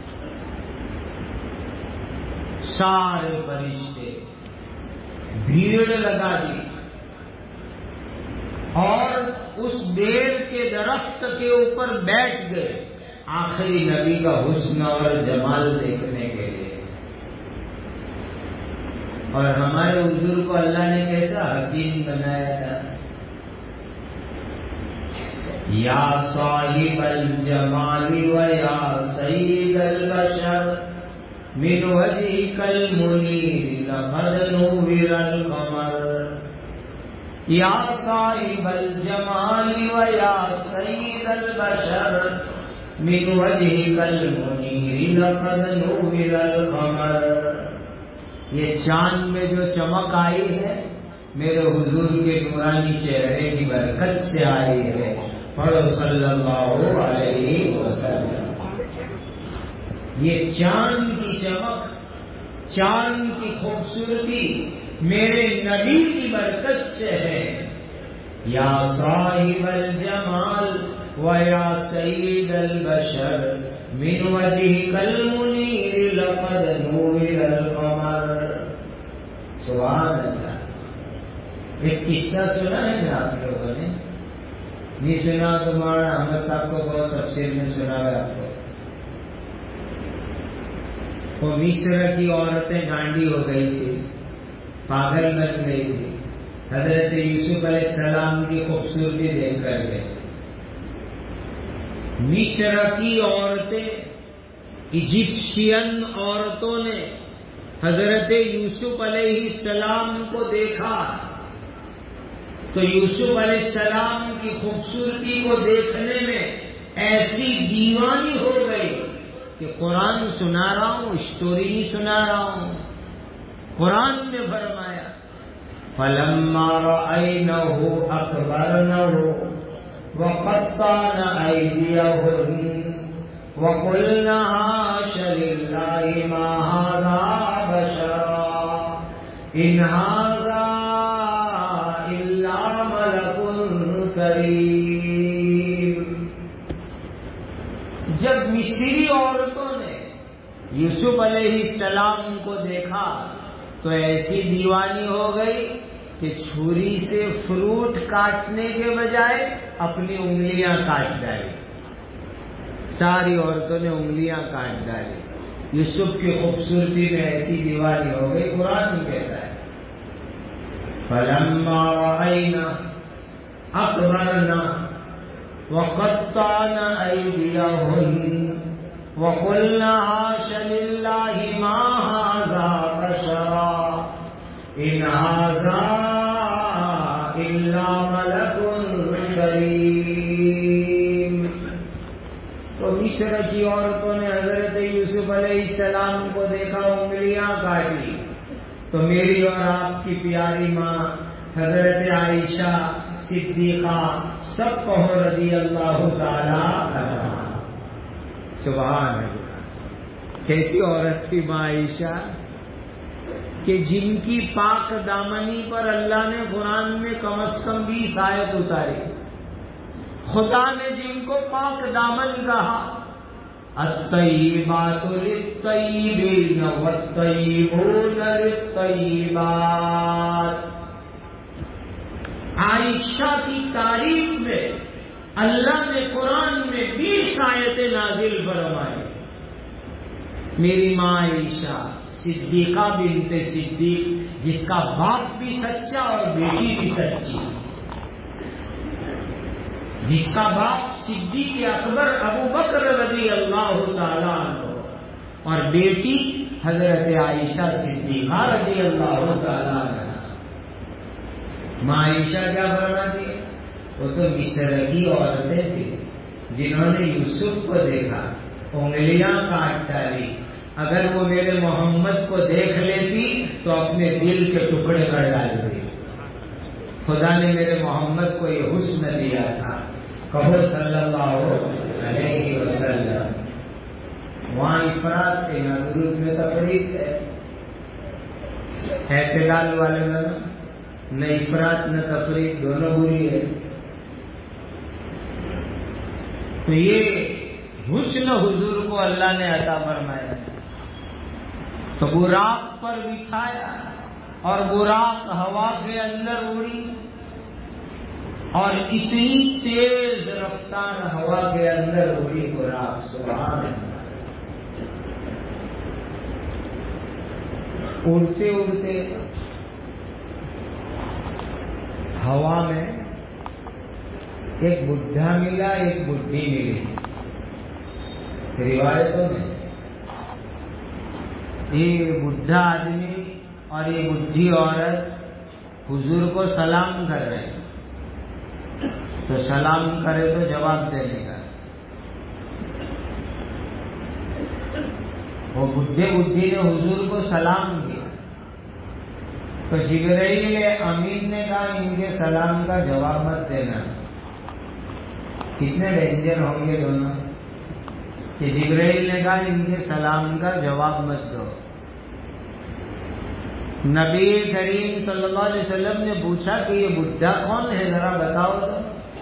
سارے فرشتے بھیڑ لگا دی اور اس بیر کے درخت کے اوپر بیٹھ گئے آخری نبی کا حسن اور جمال دیکھنے کے لیے. اور ہمارے حضور کو اللہ نے کیسا حسین بنایا تھا. یا صاحب الجمال و یا سید البشر من وجهك المنیر لقد نور القمر. یا صاحب الجمال و یا سید البشر من وجهك المنیر لقد نور القمر. یہ چاند میں جو چمک آئی ہے میرے حضور کے نورانی چہرے کی برکت سے آئی ہے. پڑھو صلی اللہ علیہ وسلم. یہ چاند کی چمک، چاند کی خوبصورتی میرے نبی کی برکت سے ہے. یا صاحب الجمال و یا سید البشر من وجهك المنیر لقد نور القمر. سبحان اللہ. ایک قصہ سنا ہے نا آپ لوگوں نے؟ نہیں سنا تو مولانا احمد صاحب کو بہت تفسیر میں سنا ہے آپ کو. وہ مصر کی عورتیں گانڈی ہو گئی تھی، پاگل بن گئی تھی حضرت یوسف علیہ السلام کی خوبصورتی دیکھ کر کے. مصر کی عورتیں ایجپشین عورتوں نے حضرت یوسف علیہ السلام کو دیکھا تو یوسف علیہ السلام کی خوبصورتی کو دیکھنے میں ایسی دیوانی ہو گئی کہ قرآن سنا رہا ہوں، اسٹوری نہیں سنا رہا ہوں. قرآن نے فرمایا فَلَمَّا رَأَيْنَهُ أَكْبَرْنَهُ وَقَطَّعْنَ أَيْدِيَهُنَّ وَقُلْنَ حَاشَ لِلَّهِ مَا هَذَا بَشَرٌ إِنْ هَذَا إِلَّا مَلَكٌ كَرِيمٌ. جب مصری عورتوں نے یوسف علیہ السلام کو دیکھا تو ایسی دیوانی ہو گئی کہ چھری سے فروٹ کاٹنے کے بجائے اپنی انگلیاں کاٹ ڈالی. ساری عورتوں نے انگلیاں کاٹ ڈالی. یوسف کی خوبصورتی میں ایسی دیوانی ہو گئی. قرآن کہتا ہے فَلَمَّا رَأَيْنَا أَكْبَرْنَا وَقَطَّعْنَ أَيْدِيَهُنَّ وَقُلْنَ حَاشَ لِلَّهِ مَا هَذَا بَشَرٌ إِنْ هَذَا إِلَّا مَلَكٌ كَرِيمٌ. تو مصر کی عورتوں نے حضرت یوسف علیہ السلام کو دیکھا، انگلیاں کاٹی. تو میری اور آپ کی پیاری ماں حضرت عائشہ صدیقہ سب کہو رضی اللہ تعالی عنہا. سبحان اللہ. کیسی عورت تھی ماں عائشہ کہ جن کی پاک دامنی پر اللہ نے قرآن میں کم از کم 20 آیت اتاری. خدا نے جن کو پاک دامن کہا الطیبات للطیبین والطیبون للطیبات. عائشہ کی تعریف میں اللہ نے قرآن میں 20 آیتیں نازل فرمائی. میری ماں عائشہ صدیقہ بنت صدیق، جس کا باپ بھی سچا اور بیٹی بھی سچی، جس کا باپ صدیق اکبر ابو بکر رضی اللہ تعالی عنہ اور بیٹی حضرت عائشہ صدیقہ رضی اللہ تعالی عنہ. ماں عائشہ کیا فرماتی ہے؟ وہ تو مصر کی عورتیں تھیں جنہوں نے یوسف کو دیکھا، انگلیاں کاٹ ڈالی. اگر وہ میرے محمد کو دیکھ لیتی تو اپنے دل کے ٹکڑے کر ڈالتی. خدا نے میرے محمد کو یہ حسن دیا تھا. کہو صلی اللہ علیہ وسلم. وہاں افراد تھے، یہاں درود میں تفریق ہے. اعتدال والے میں نہ افراد نہ تفریق، دونوں بری ہے. تو یہ حسن حضور کو اللہ نے عطا فرمایا. تو براق پر بچھایا اور براق ہوا کے اندر اڑی، اور اتنی تیز رفتار ہوا کے اندر اڑی براق. سبحان اللہ. اڑتے اڑتے ہوا میں ایک بڈھا ملا، ایک بڈھی ملی. روایتوں میں یہ بڈھا آدمی اور یہ بڈھی عورت حضور کو سلام کر رہے ہیں. تو سلام کرے تو جواب دینے کا. وہ بڈھی نے حضور کو سلام کیا تو جبرائیل امین نے کہا ان کے سلام کا جواب مت دینا. کتنے ڈینجر ہوں گے دونوں کہ جبرائیل نے کہا ان کے سلام کا جواب مت دو. نبی کریم صلی اللہ علیہ وسلم نے پوچھا کہ یہ بڈھا کون ہے، ذرا بتاؤ تو،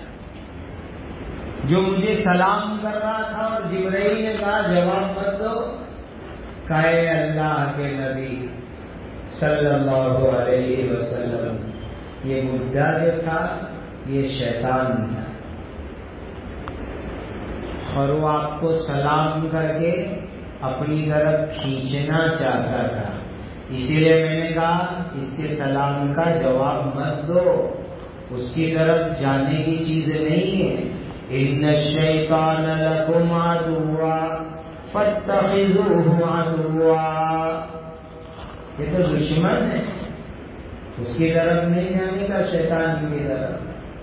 جو مجھے سلام کر رہا تھا اور جبرائیل نے کہا جواب مت دو. کہے اللہ کے نبی صلی اللہ علیہ وسلم یہ بڈھا جو تھا یہ شیطان تھا، اور وہ آپ کو سلام کر کے اپنی طرف کھینچنا چاہتا تھا. اسی لیے میں نے کہا اس کے سلام کا جواب مت دو، اس کی طرف جانے کی چیز نہیں ہے. ان الشیطان لکم عدو فاتخذوه عدوا، یہ تو دشمن ہے، اس کی طرف نہیں جانے کا، شیطان کی طرف.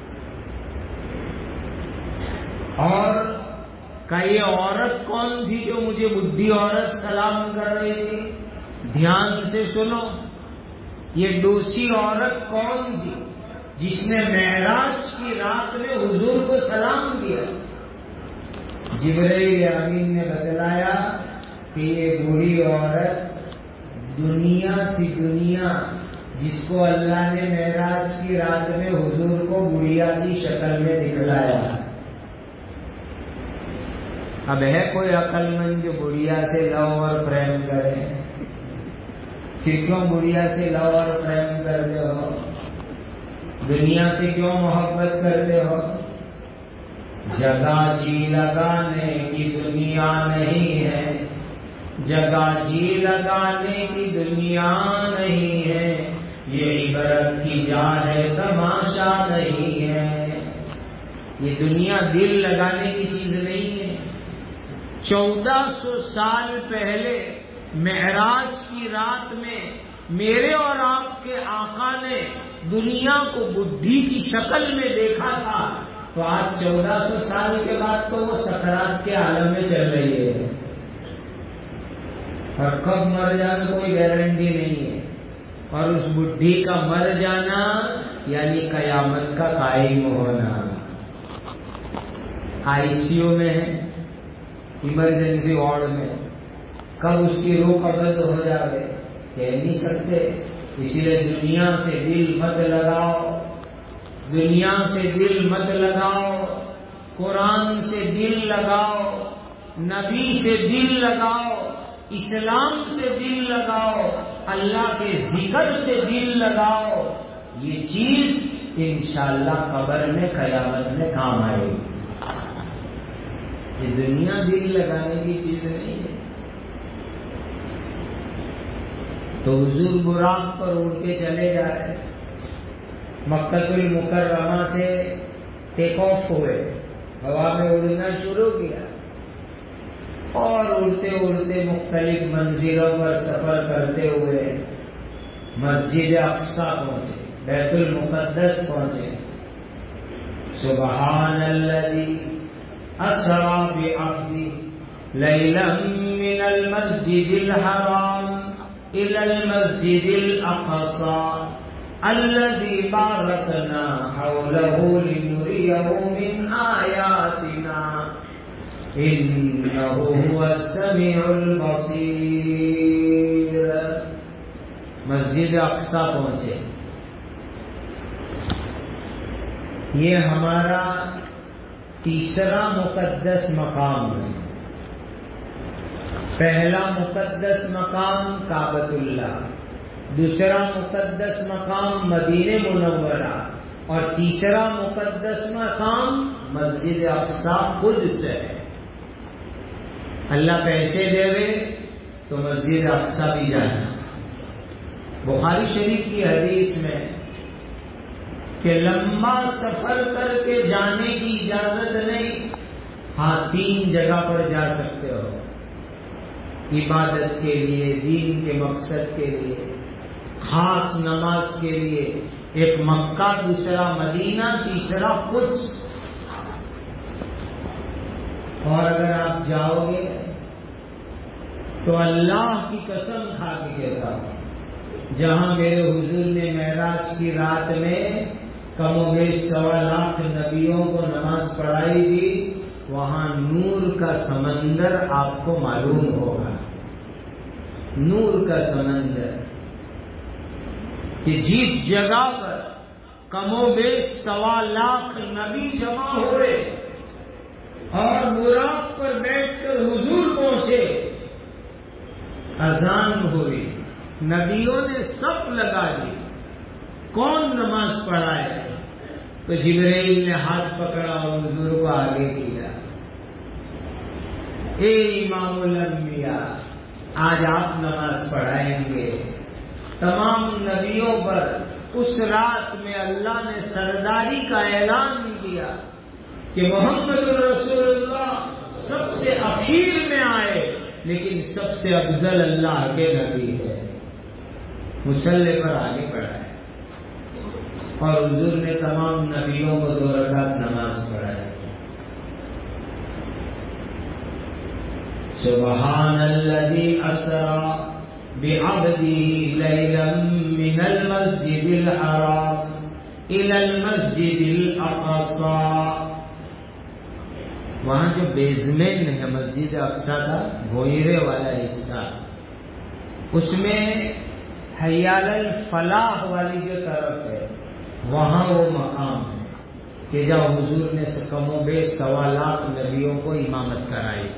اور کہ یہ عورت کون تھی جو مجھے بدھی عورت سلام کر رہی تھی؟ دھیان سے سنو، یہ دوسری عورت کون تھی جس نے معراج کی رات میں حضور کو سلام کیا؟ جبرائیل امین نے بتلایا کہ یہ بوڑھی عورت دنیا تھی، دنیا جس کو اللہ نے معراج کی رات میں حضور کو بڑھیا کی شکل میں دکھلایا. اب ہے کوئی عقل مند جو بڑھیا سے لو اور پریم کرے؟ پھر کیوں بڑھیا سے لو اور پریم کرتے ہو؟ دنیا سے کیوں محبت کرتے ہو؟ جگہ جی لگانے کی دنیا نہیں ہے، جگہ جی لگانے کی دنیا نہیں ہے، یہ عبرت کی جا ہے تماشا نہیں ہے. یہ دنیا دل لگانے کی چیز نہیں ہے. 1400 سال پہلے معراج کی رات میں میرے اور آپ کے آقا نے دنیا کو بدھی کی شکل میں دیکھا تھا، تو آج 1400 سال کے بعد تو وہ سکرات کے عالم میں چل رہی ہے، اور کب مر جانا کوئی گارنٹی نہیں ہے. اور اس بدھی کا مر جانا یعنی قیامت کا قائم ہونا. آئی سی یو میں ہے، ایمرجنسی وارڈ میں، کب اس کی روح قبض ہو جائے کہہ نہیں سکتے. اسی لیے دنیا سے دل مت لگاؤ، دنیا سے دل مت لگاؤ، قرآن سے دل لگاؤ، نبی سے دل لگاؤ، اسلام سے دل لگاؤ، اللہ کے ذکر سے دل لگاؤ. یہ چیز انشاءاللہ قبر میں قیامت میں کام آئے گی. یہ دنیا دل لگانے کی چیز نہیں ہے. تو حضور براق پر اڑ کے چلے جائے، مکہ المکرمہ سے ٹیک آف ہوئے، ہوا میں اڑنا شروع کیا، اور اڑتے اڑتے مختلف منزلوں پر سفر کرتے ہوئے مسجد اقصی پہنچے، بیت المقدس پہنچے. سبحان الذی اسری بعبدہ لیلا من المسجد الحرام الى المسجد الاقصى الذي باركنا حوله لنريه من آياتنا إنه هو السميع البصير. مسجد اقصی پہنچے. یہ ہمارا تیسرا مقدس مقام ہے. پہلا مقدس مقام کعبۃ اللہ، دوسرا مقدس مقام مدینہ منورہ، اور تیسرا مقدس مقام مسجد اقصی قدس ہے. اللہ پیسے دے رہے تو مسجد اقصی بھی جانا. بخاری شریف کی حدیث میں کہ لمبا سفر کر کے جانے کی اجازت نہیں، ہاں 3 جگہ پر جا سکتے ہو، عبادت کے لیے، دین کے مقصد کے لیے، خاص نماز کے لیے. ایک مکہ، دوسرا مدینہ، تیسرا قدس. اور اگر آپ جاؤ گے تو اللہ کی قسم کھا کے کہتا ہوں، جہاں میرے حضور نے معراج کی رات میں کم و بیش 1.25 لاکھ نبیوں کو نماز پڑھائی تھی، وہاں نور کا سمندر آپ کو معلوم ہوگا. نور کا سمندر کہ جس جگہ پر کم و بیش 1.25 لاکھ نبی جمع ہوئے اور براق پر بیٹھ کر حضور پہنچے، اذان ہوئی، نبیوں نے صف لگا دی، کون نماز پڑھائے؟ تو جبرائیل نے ہاتھ پکڑا اور حضور کو آگے کیا. اے امام الانبیاء، آج آپ نماز پڑھائیں گے. تمام نبیوں پر اس رات میں اللہ نے سرداری کا اعلان کیا کہ محمد رسول اللہ سب سے اخیر میں آئے لیکن سب سے افضل اللہ کے نبی ہے، مصلی پر آگے بڑھا ہے، اور حضور نے تمام نبیوں کو 2 رکعت نماز پڑھائی۔ سبحان الذی اسری بعبدہ لیلا من المسجد الحرام الى المسجد الاقصی۔ وہاں جو بیزمنٹ ہے مسجد اقصی کا گوئرے والا حصہ، اس میں حی علی الفلاح والی جو طرف ہے وہاں وہ مقام ہے کہ جہاں حضور نے کم و بیش 1.25 لاکھ نبیوں کو امامت کرائی۔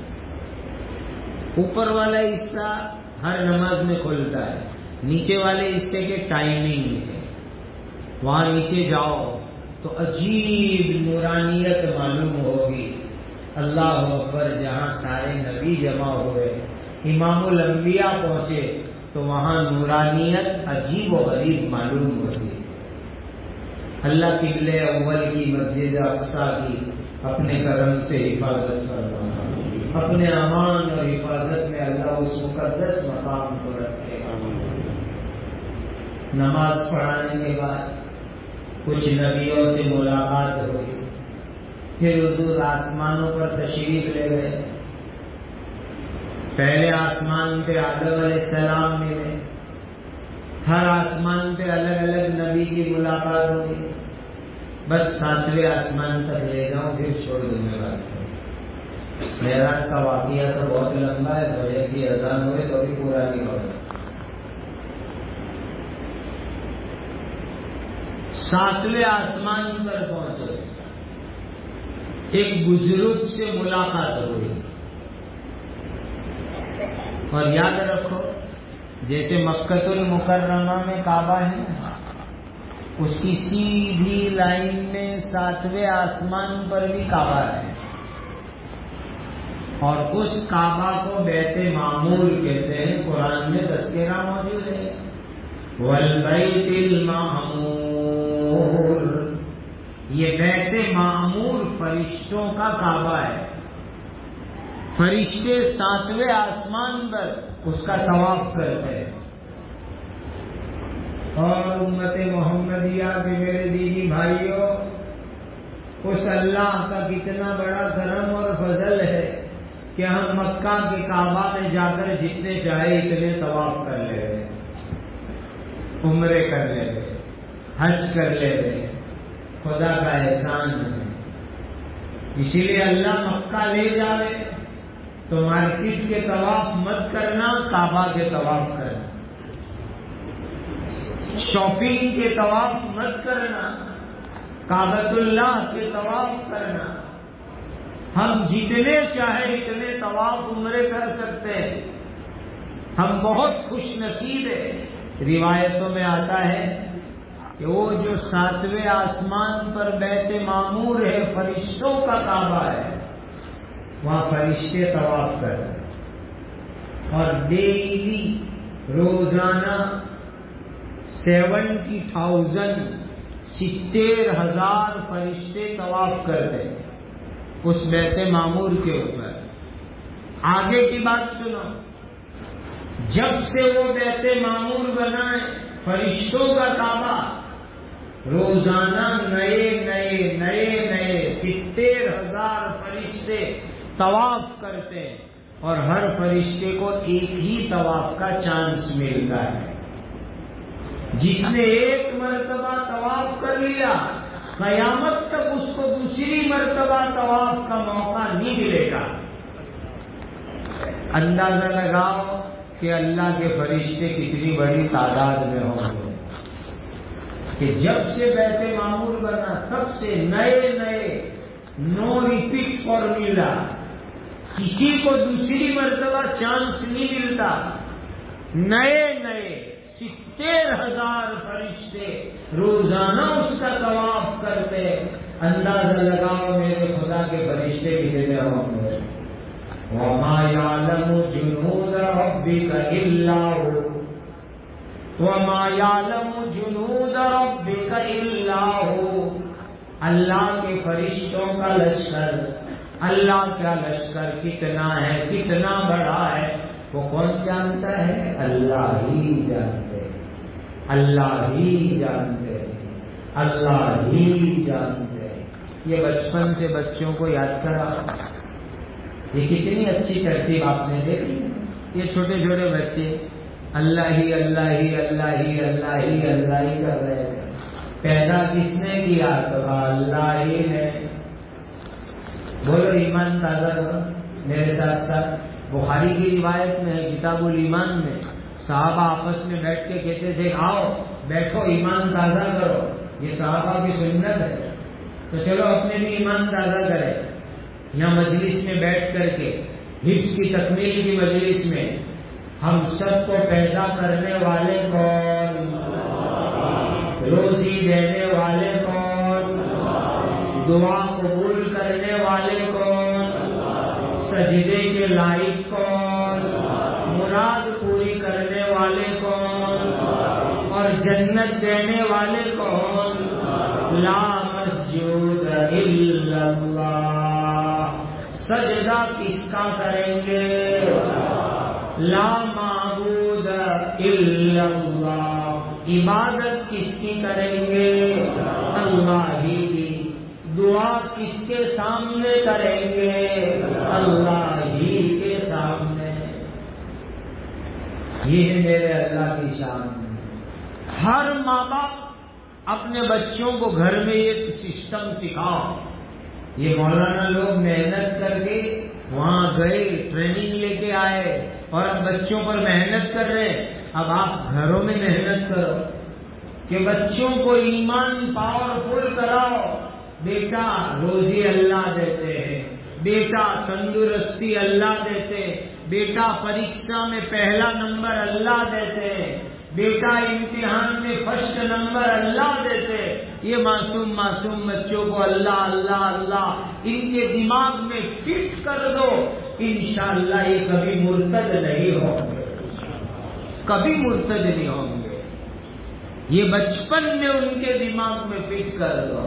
اوپر والا حصہ ہر نماز میں کھلتا ہے، نیچے والے حصے کے ٹائمنگ ہے، وہاں نیچے جاؤ تو عجیب نورانیت معلوم ہوگی۔ اللہ اکبر، جہاں سارے نبی جمع ہوئے، امام الانبیاء پہنچے تو وہاں نورانیت عجیب و غریب معلوم ہوتی ہے۔ اللہ قبلہ اول کی مسجد اقصی کی اپنے کرم سے حفاظت فرمانا، اپنے امان اور حفاظت میں اللہ اس مقدس مقام کو رکھے۔ نماز پڑھانے کے بعد کچھ نبیوں سے ملاقات ہوئی، پھر حضور آسمانوں پر تشریف لے گئے۔ پہلے آسمان پہ آدم علیہ السلام ملے، ہر آسمان پہ الگ الگ نبی کی ملاقات ہوئی، بس 7ویں آسمان تک لے جاؤں پھر چھوڑ دوں میں بات۔ معراج کا واقعہ تو بہت لمبا ہے، فجر کی اذان ہوئے تو بھی پورا نہیں ہوگا۔ 7ویں آسمان پر پہنچے، ایک بزرگ سے ملاقات ہوئی، اور یاد رکھو جیسے مکۃ المکرمہ میں کعبہ ہے، اس کی سیدھی لائن میں 7ویں آسمان پر بھی کعبہ ہے، اور اس کعبہ کو بیت معمور کہتے ہیں۔ قرآن میں تذکرہ موجود ہے، والبیت المعمور، یہ بیت معمور فرشتوں کا کعبہ ہے۔ فرشتے 7ویں آسمان پر اس کا طواف کرتے ہیں، اور امت محمدیہ کے میرے دینی بھائیوں، اس اللہ کا کتنا بڑا کرم اور فضل ہے کہ ہم مکہ کے کعبہ میں جا کر جتنے چاہے اتنے طواف کر لے رہے، عمرے کر لے رہے، حج کر لے رہے، خدا کا احسان ہے۔ اسی لیے اللہ مکہ لے جاوے تو مارکیٹ کے طواف مت کرنا، کعبہ کے طواف کرنا، شاپنگ کے طواف مت کرنا، کعبۃ اللہ کے طواف کرنا۔ ہم جتنے چاہے اتنے طواف عمرے کر سکتے ہیں، ہم بہت خوش نصیب ہیں۔ روایتوں میں آتا ہے کہ وہ جو 7ویں آسمان پر بیت معمور ہے، فرشتوں کا کعبہ ہے، وہاں فرشتے طواف کرتے ہیں، اور ڈیلی روزانہ 70,000 70,000 فرشتے طواف کرتے ہیں اس بیت معمور کے اوپر۔ آگے کی بات سنو، جب سے وہ بیت معمور بنا ہے، فرشتوں کا کعبہ، روزانہ نئے نئے نئے نئے 70,000 فرشتے طواف کرتے ہیں، اور ہر فرشتے کو ایک ہی طواف کا چانس ملتا ہے۔ جس نے ایک مرتبہ طواف کر لیا، قیامت تک اس کو دوسری مرتبہ طواف کا موقع نہیں ملے گا۔ اندازہ لگاؤ کہ اللہ کے فرشتے کتنی بڑی تعداد میں ہوں گے کہ جب سے بیت معمور بنا تب سے نئے نئے، نو ریپیٹ فارمولا، کسی کو دوسری مرتبہ چانس نہیں ملتا، نئے نئے 70,000 فرشتے روزانہ اس کا طواف کرتے۔ اندازہ لگاؤ میرے خدا کے فرشتے کتنے ہوں گے۔ وَمَا يَعْلَمُ جُنُودَ رَبِّكَ إِلَّا هُوَ وَمَا يَعْلَمُ جُنُودَ رَبِّكَ إِلَّا هُوَ، اللہ کے فرشتوں کا لشکر، اللہ کا لشکر کتنا ہے، کتنا بڑا ہے، وہ کون جانتا ہے؟ اللہ ہی جانتے ہیں، اللہ ہی جانتے ہیں، اللہ ہی جانتے ہیں۔ یہ بچپن سے بچوں کو یاد کرا، یہ کتنی اچھی ترتیب آپ نے دیکھی۔ یہ چھوٹے چھوٹے بچے اللہ ہی اللہ ہی اللہ ہی اللہ ہی اللہ ہی کر رہے تھے۔ پیدا کس نے کیا؟ تو اللہ ہی نے۔ بولو ایمان تازہ کرو میرے ساتھ ساتھ۔ بخاری کی روایت میں ہے، کتاب الایمان میں، صحابہ آپس میں بیٹھ کے کہتے تھے آؤ بیٹھو ایمان تازہ کرو، یہ صحابہ کی سنت ہے، تو چلو اپنے بھی ایمان تازہ کریں۔ یہاں مجلس میں بیٹھ کر کے حفظ کی تکمیل کی مجلس میں ہم سب کو پیدا کرنے والے کون؟ روزی دینے والے کون؟ دعا قبول کرنے والے کون؟ سجدے کے لائق کون؟ مراد پوری کرنے والے کون؟ اور جنت دینے والے کون؟ لا مسجود الا اللہ۔ سجدہ کس کا کریں گے؟ لا معبود الا اللہ۔ عبادت کس کی کریں گے؟ اللہ ہی کی۔ دعا کس کے سامنے کریں گے؟ اللہ ہی کے سامنے۔ یہ ہے میرے اللہ کی شان۔ ہر ماں باپ اپنے بچوں کو گھر میں ایک سسٹم سکھاؤ۔ یہ مولانا لوگ محنت کر کے وہاں گئے، ٹریننگ لے کے آئے اور اب بچوں پر محنت کر رہے ہیں۔ اب آپ گھروں میں محنت کرو کہ بچوں کو ایمان پاورفل کراؤ۔ بیٹا روزی اللہ دیتے ہیں، بیٹا تندرستی اللہ دیتے ہیں، بیٹا پریکشا میں پہلا نمبر اللہ دیتے ہیں، بیٹا امتحان میں فرسٹ نمبر اللہ دیتے۔ یہ معصوم بچوں کو اللہ اللہ اللہ ان کے دماغ میں فٹ کر دو، انشاءاللہ یہ کبھی مرتد نہیں ہوں گے، کبھی مرتد نہیں ہوں گے۔ یہ بچپن میں ان کے دماغ میں فٹ کر دو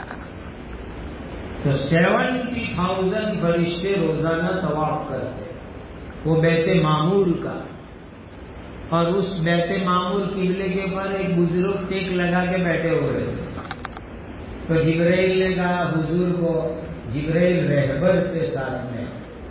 تو 70,000 فرشتے روزانہ طواف کرتے، وہ بیت معمور کا۔ اور اس بیت معمور قبلے کے پر ایک بزرگ ٹیک لگا کے بیٹھے ہوئے تھے، تو جبرائیل نے کہا حضور کو، جبرائیل رہبر کے ساتھ میں،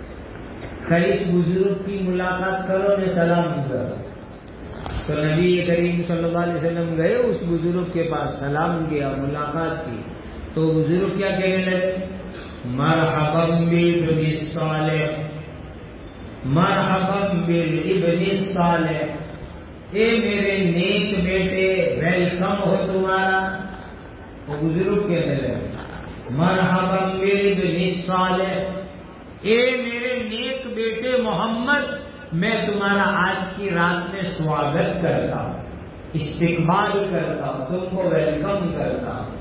کل اس بزرگ کی ملاقات کرو، نے سلام کرو۔ تو نبی کریم صلی اللہ علیہ وسلم گئے اس بزرگ کے پاس، سلام کیا، ملاقات کی، تو بزرگ کیا کہنے لگے؟ مرحبا بالابن الصالح، مرحبا بالابن الصالح، اے میرے نیک بیٹے ویلکم ہو تمہارا۔ وہ بزرگ کہنے لگے مرحبا بالابن الصالح، اے میرے نیک بیٹے محمد، میں تمہارا آج کی رات میں سواگت کرتا ہوں، استقبال کرتا ہوں، تم کو ویلکم کرتا ہوں۔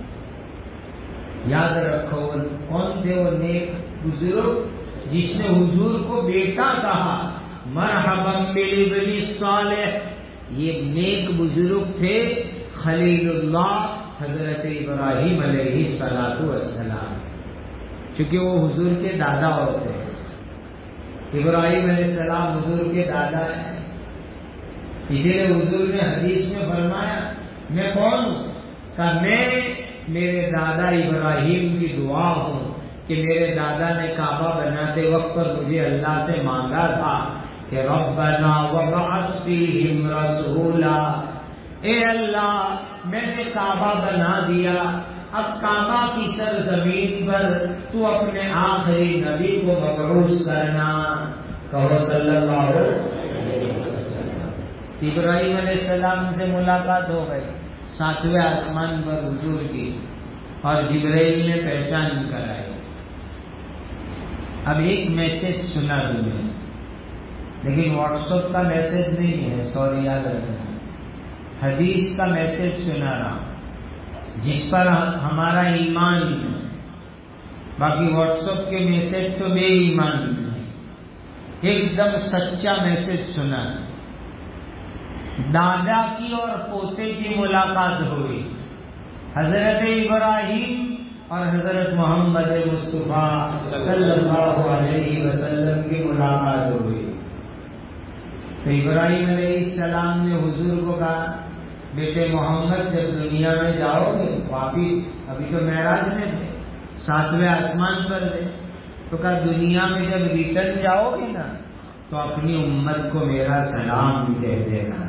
یاد رکھو کون تھے وہ نیک بزرگ جس نے حضور کو بیٹا کہا؟ مرحبا بالابن الصالح۔ یہ نیک بزرگ تھے خلیل اللہ حضرت ابراہیم علیہ السلام، چونکہ وہ حضور کے دادا ہوتے ہیں۔ ابراہیم علیہ السلام حضور کے دادا ہیں، اسی لیے حضور نے حدیث میں فرمایا میں کون ہوں؟ کہ میں میرے دادا ابراہیم کی دعا ہوں کہ میرے دادا نے کعبہ بناتے وقت پر مجھے اللہ سے مانگا تھا کہ ربنا وابعث فیہم رسولا، اے اللہ میں نے کعبہ بنا دیا، اب کعبہ کی سرزمین پر تو اپنے آخری نبی کو مبعوث کرنا، کہو صلی اللہ علیہ وسلم۔ ابراہیم علیہ السلام سے ملاقات ہو گئی 7ویں آسمان پر حضور کی، اور جبرائیل نے پہچان کرائی۔ اب ایک میسج سنا تمہیں، لیکن واٹس ایپ کا میسج نہیں ہے، سوری یاد رکھنا، حدیث کا میسج سنا رہا جس پر ہمارا ایمان ہے، باقی واٹس ایپ کے میسج تو بے ایمان ہے۔ ایک دم سچا میسج سنا، دادا کی اور پوتے کی ملاقات ہوئی، حضرت ابراہیم اور حضرت محمد مصطفیٰ صلی اللہ علیہ وسلم کی ملاقات ہوئی. تو ابراہیم علیہ السلام نے حضور کو کہا بیٹے محمد جب دنیا میں جاؤ گے واپس، ابھی تو معراج میں تھے 7ویں آسمان پر تھے، تو کہا دنیا میں جب ریٹرن جاؤ گے نا تو اپنی امت کو میرا سلام کہہ دینا،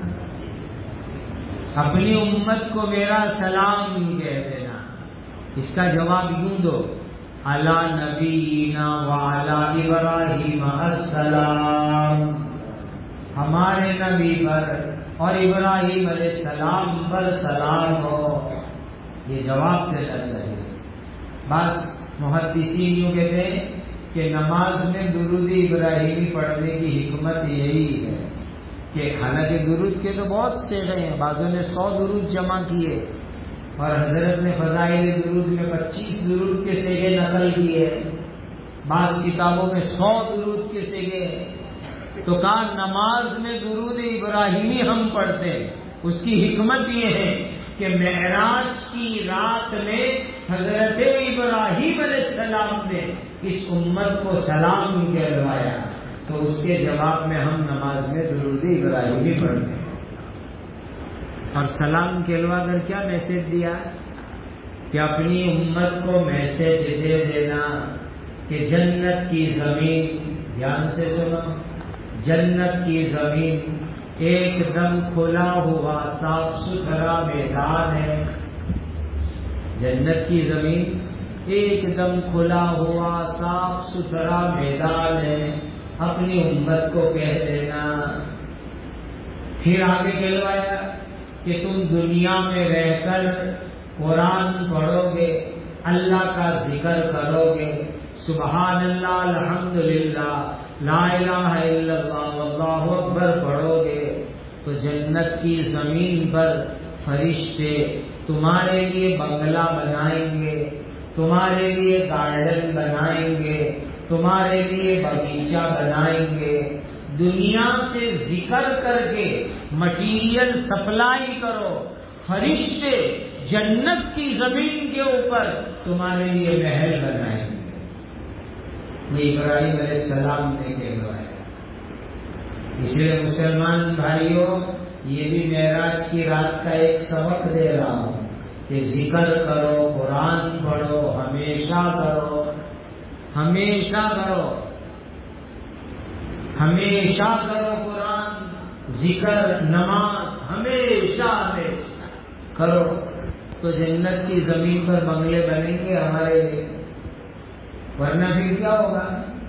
اپنی امت کو میرا سلام کہہ دینا. اس کا جواب یوں دو علی نبینا وعلی ابراہیم السلام، ہمارے نبی پر اور ابراہیم علیہ السلام پر سلام ہو. یہ جواب دینا چاہیے. بس محدثین یوں کہتے ہیں کہ نماز میں درود ابراہیمی پڑھنے کی حکمت یہی ہے کہ حالانکہ درود کے تو بہت صیغے ہیں، بعضوں نے 100 درود جمع کیے اور حضرت نے فضائل درود میں 25 درود کے صیغے نقل کیے، بعض کتابوں میں 100 درود کے صیغے. تو کہا نماز میں درود ابراہیمی ہم پڑھتے ہیں، اس کی حکمت یہ ہے کہ معراج کی رات میں حضرت ابراہیم علیہ السلام نے اس امت کو سلام کہلوایا، تو اس کے جواب میں ہم نماز میں درود ابراہیمی پڑھتے ہیں. اور سلام کہلوا کر کیا میسج دیا کہ اپنی امت کو میسج دے دینا کہ جنت کی زمین، دھیان سے سنو، جنت کی زمین ایک دم کھلا ہوا صاف ستھرا میدان ہے. جنت کی زمین ایک دم کھلا ہوا صاف ستھرا میدان ہے، اپنی امت کو کہہ دینا. پھر آگے کہلوایا کہ تم دنیا میں رہ کر قرآن پڑھو گے، اللہ کا ذکر کرو گے، سبحان اللہ الحمدللہ لا الہ الا اللہ واللہ اکبر پڑھو گے، تو جنت کی زمین پر فرشتے تمہارے لیے بنگلہ بنائیں گے، تمہارے لیے گارڈن بنائیں گے، تمہارے لیے باغیچہ بنائیں گے. دنیا سے ذکر کر کے مٹیریل سپلائی کرو، فرشتے جنت کی زمین کے اوپر تمہارے لیے محل بنائیں گے. یہ ابراہیم علیہ السلام نے کہلوایا. اس لیے مسلمان بھائیوں، یہ بھی معراج کی رات کا ایک سبق دے رہا ہوں کہ ذکر کرو، قرآن پڑھو، ہمیشہ کرو، ہمیشہ کرو، ہمیشہ کرو. قرآن، ذکر، نماز ہمیشہ ہمیشہ کرو تو جنت کی زمین پر بنگلے بنیں گے ہمارے لیے. ورنہ پھر کیا ہوگا؟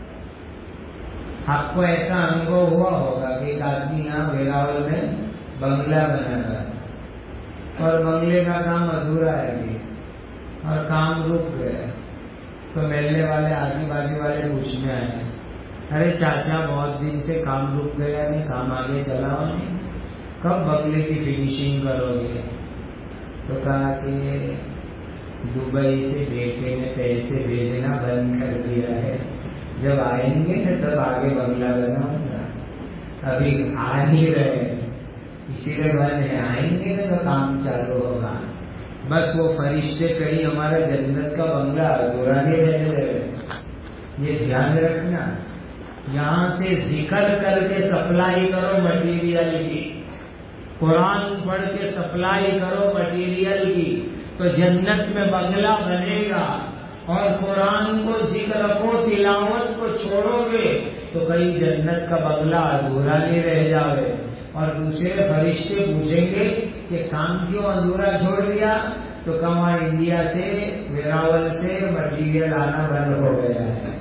آپ کو ایسا انوبھو ہوا ہوگا کہ ایک آدمی یہاں ویراول میں بنگلہ بنا رہا ہے اور بنگلے کا کام ادھورا ہے ابھی اور کام رک گیا، تو محلے والے آجو باجو والے پوچھنے آئے ارے چاچا بہت دن سے کام رک گیا نہیں، کام آگے چلا ہو نہیں، کب بنگلے کی فنیشنگ کرو گے؟ تو کہا کہ دبئی سے بیٹے نے پیسے بھیجنا بند کر دیا ہے، جب آئیں گے نا تب آگے بنگلہ بناؤں گا، ابھی آ نہیں رہے اسی لیے بند ہے، آئیں گے نا تو کام چالو ہوگا. بس وہ فرشتے کہیں ہمارا جنت کا بنگلہ ادھورا نہیں رہنے دے. یہ دھیان رکھنا، یہاں سے ذکر کر کے سپلائی کرو مٹیریل کی، قرآن پڑھ کے سپلائی کرو مٹیریل کی، تو جنت میں بنگلہ بنے گا. اور قرآن کو، ذکر کو، تلاوت کو چھوڑو گے تو کہیں جنت کا بنگلہ ادھورا نہیں رہ جاوے. اور دوسرے فرشتے پوچھیں گے کہ کام کیوں ادھورا چھوڑ دیا؟ تو کہاں انڈیا سے، ویراول سے مٹیریل آنا بند ہو گیا ہے.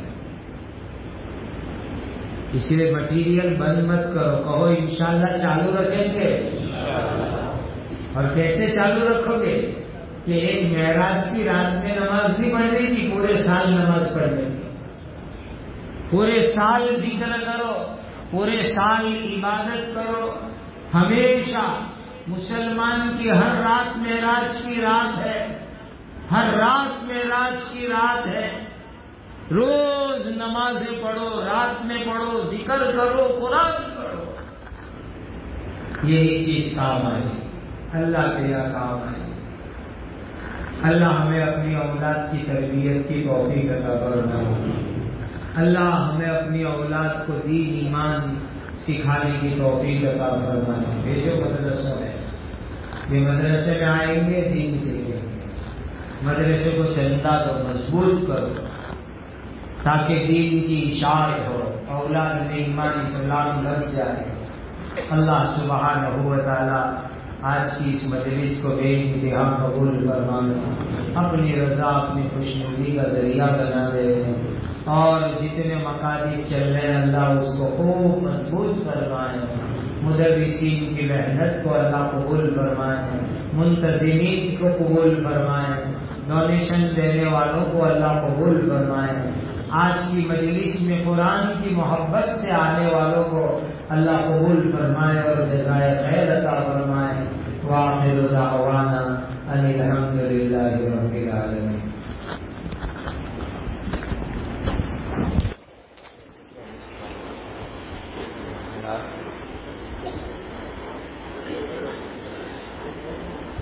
اس لیے مٹیریل بند مت کرو، کہو انشاءاللہ چالو رکھیں گے. اور کیسے چالو رکھو گے کہ ایک معراج کی رات میں نماز نہیں پڑھنے کی، پورے سال نماز پڑھنے کی، پورے سال ذکر کرو، پورے سال عبادت کرو. ہمیشہ مسلمان کی ہر رات معراج کی رات ہے، ہر رات معراج کی رات ہے. روز نمازیں پڑھو، رات میں پڑھو، ذکر کرو، قرآن پڑھو. یہی چیز کام آئی، اللہ کے یہاں کام آئی. اللہ ہمیں اپنی اولاد کی تربیت کی توفیق عطا فرمائے. اللہ ہمیں اپنی اولاد کو دین ایمان سکھانے کی توفیق عطا فرمائے. یہ جو مدرسہ ہے یہ مدرسے میں آئیں گے دین سیکھیں گے. مدرسے کو چندہ دو مضبوط کرو تاکہ دین کی اشاعت ہو اولاد میں ایمان اسلام لگ جائے. اللہ سبحانہ و تعالی آج کی اس مجلس کو بے انتہا قبول فرمائے. اپنی رضا اپنی خوشنودی کا ذریعہ بنا دے اور جتنے مقاصد چل رہے ہیں اللہ اس کو خوب مضبوط فرمائے. مدرسین کی محنت کو اللہ قبول فرمائے. منتظمین کو قبول فرمائے. ڈونیشن دینے والوں کو اللہ قبول فرمائے. آج کی مجلس میں قرآن کی محبت سے آنے والوں کو اللہ قبول فرمائے اور جزائے خیر عطا فرمائے. وآخر دعوانا ان الحمد للہ رب العالمین.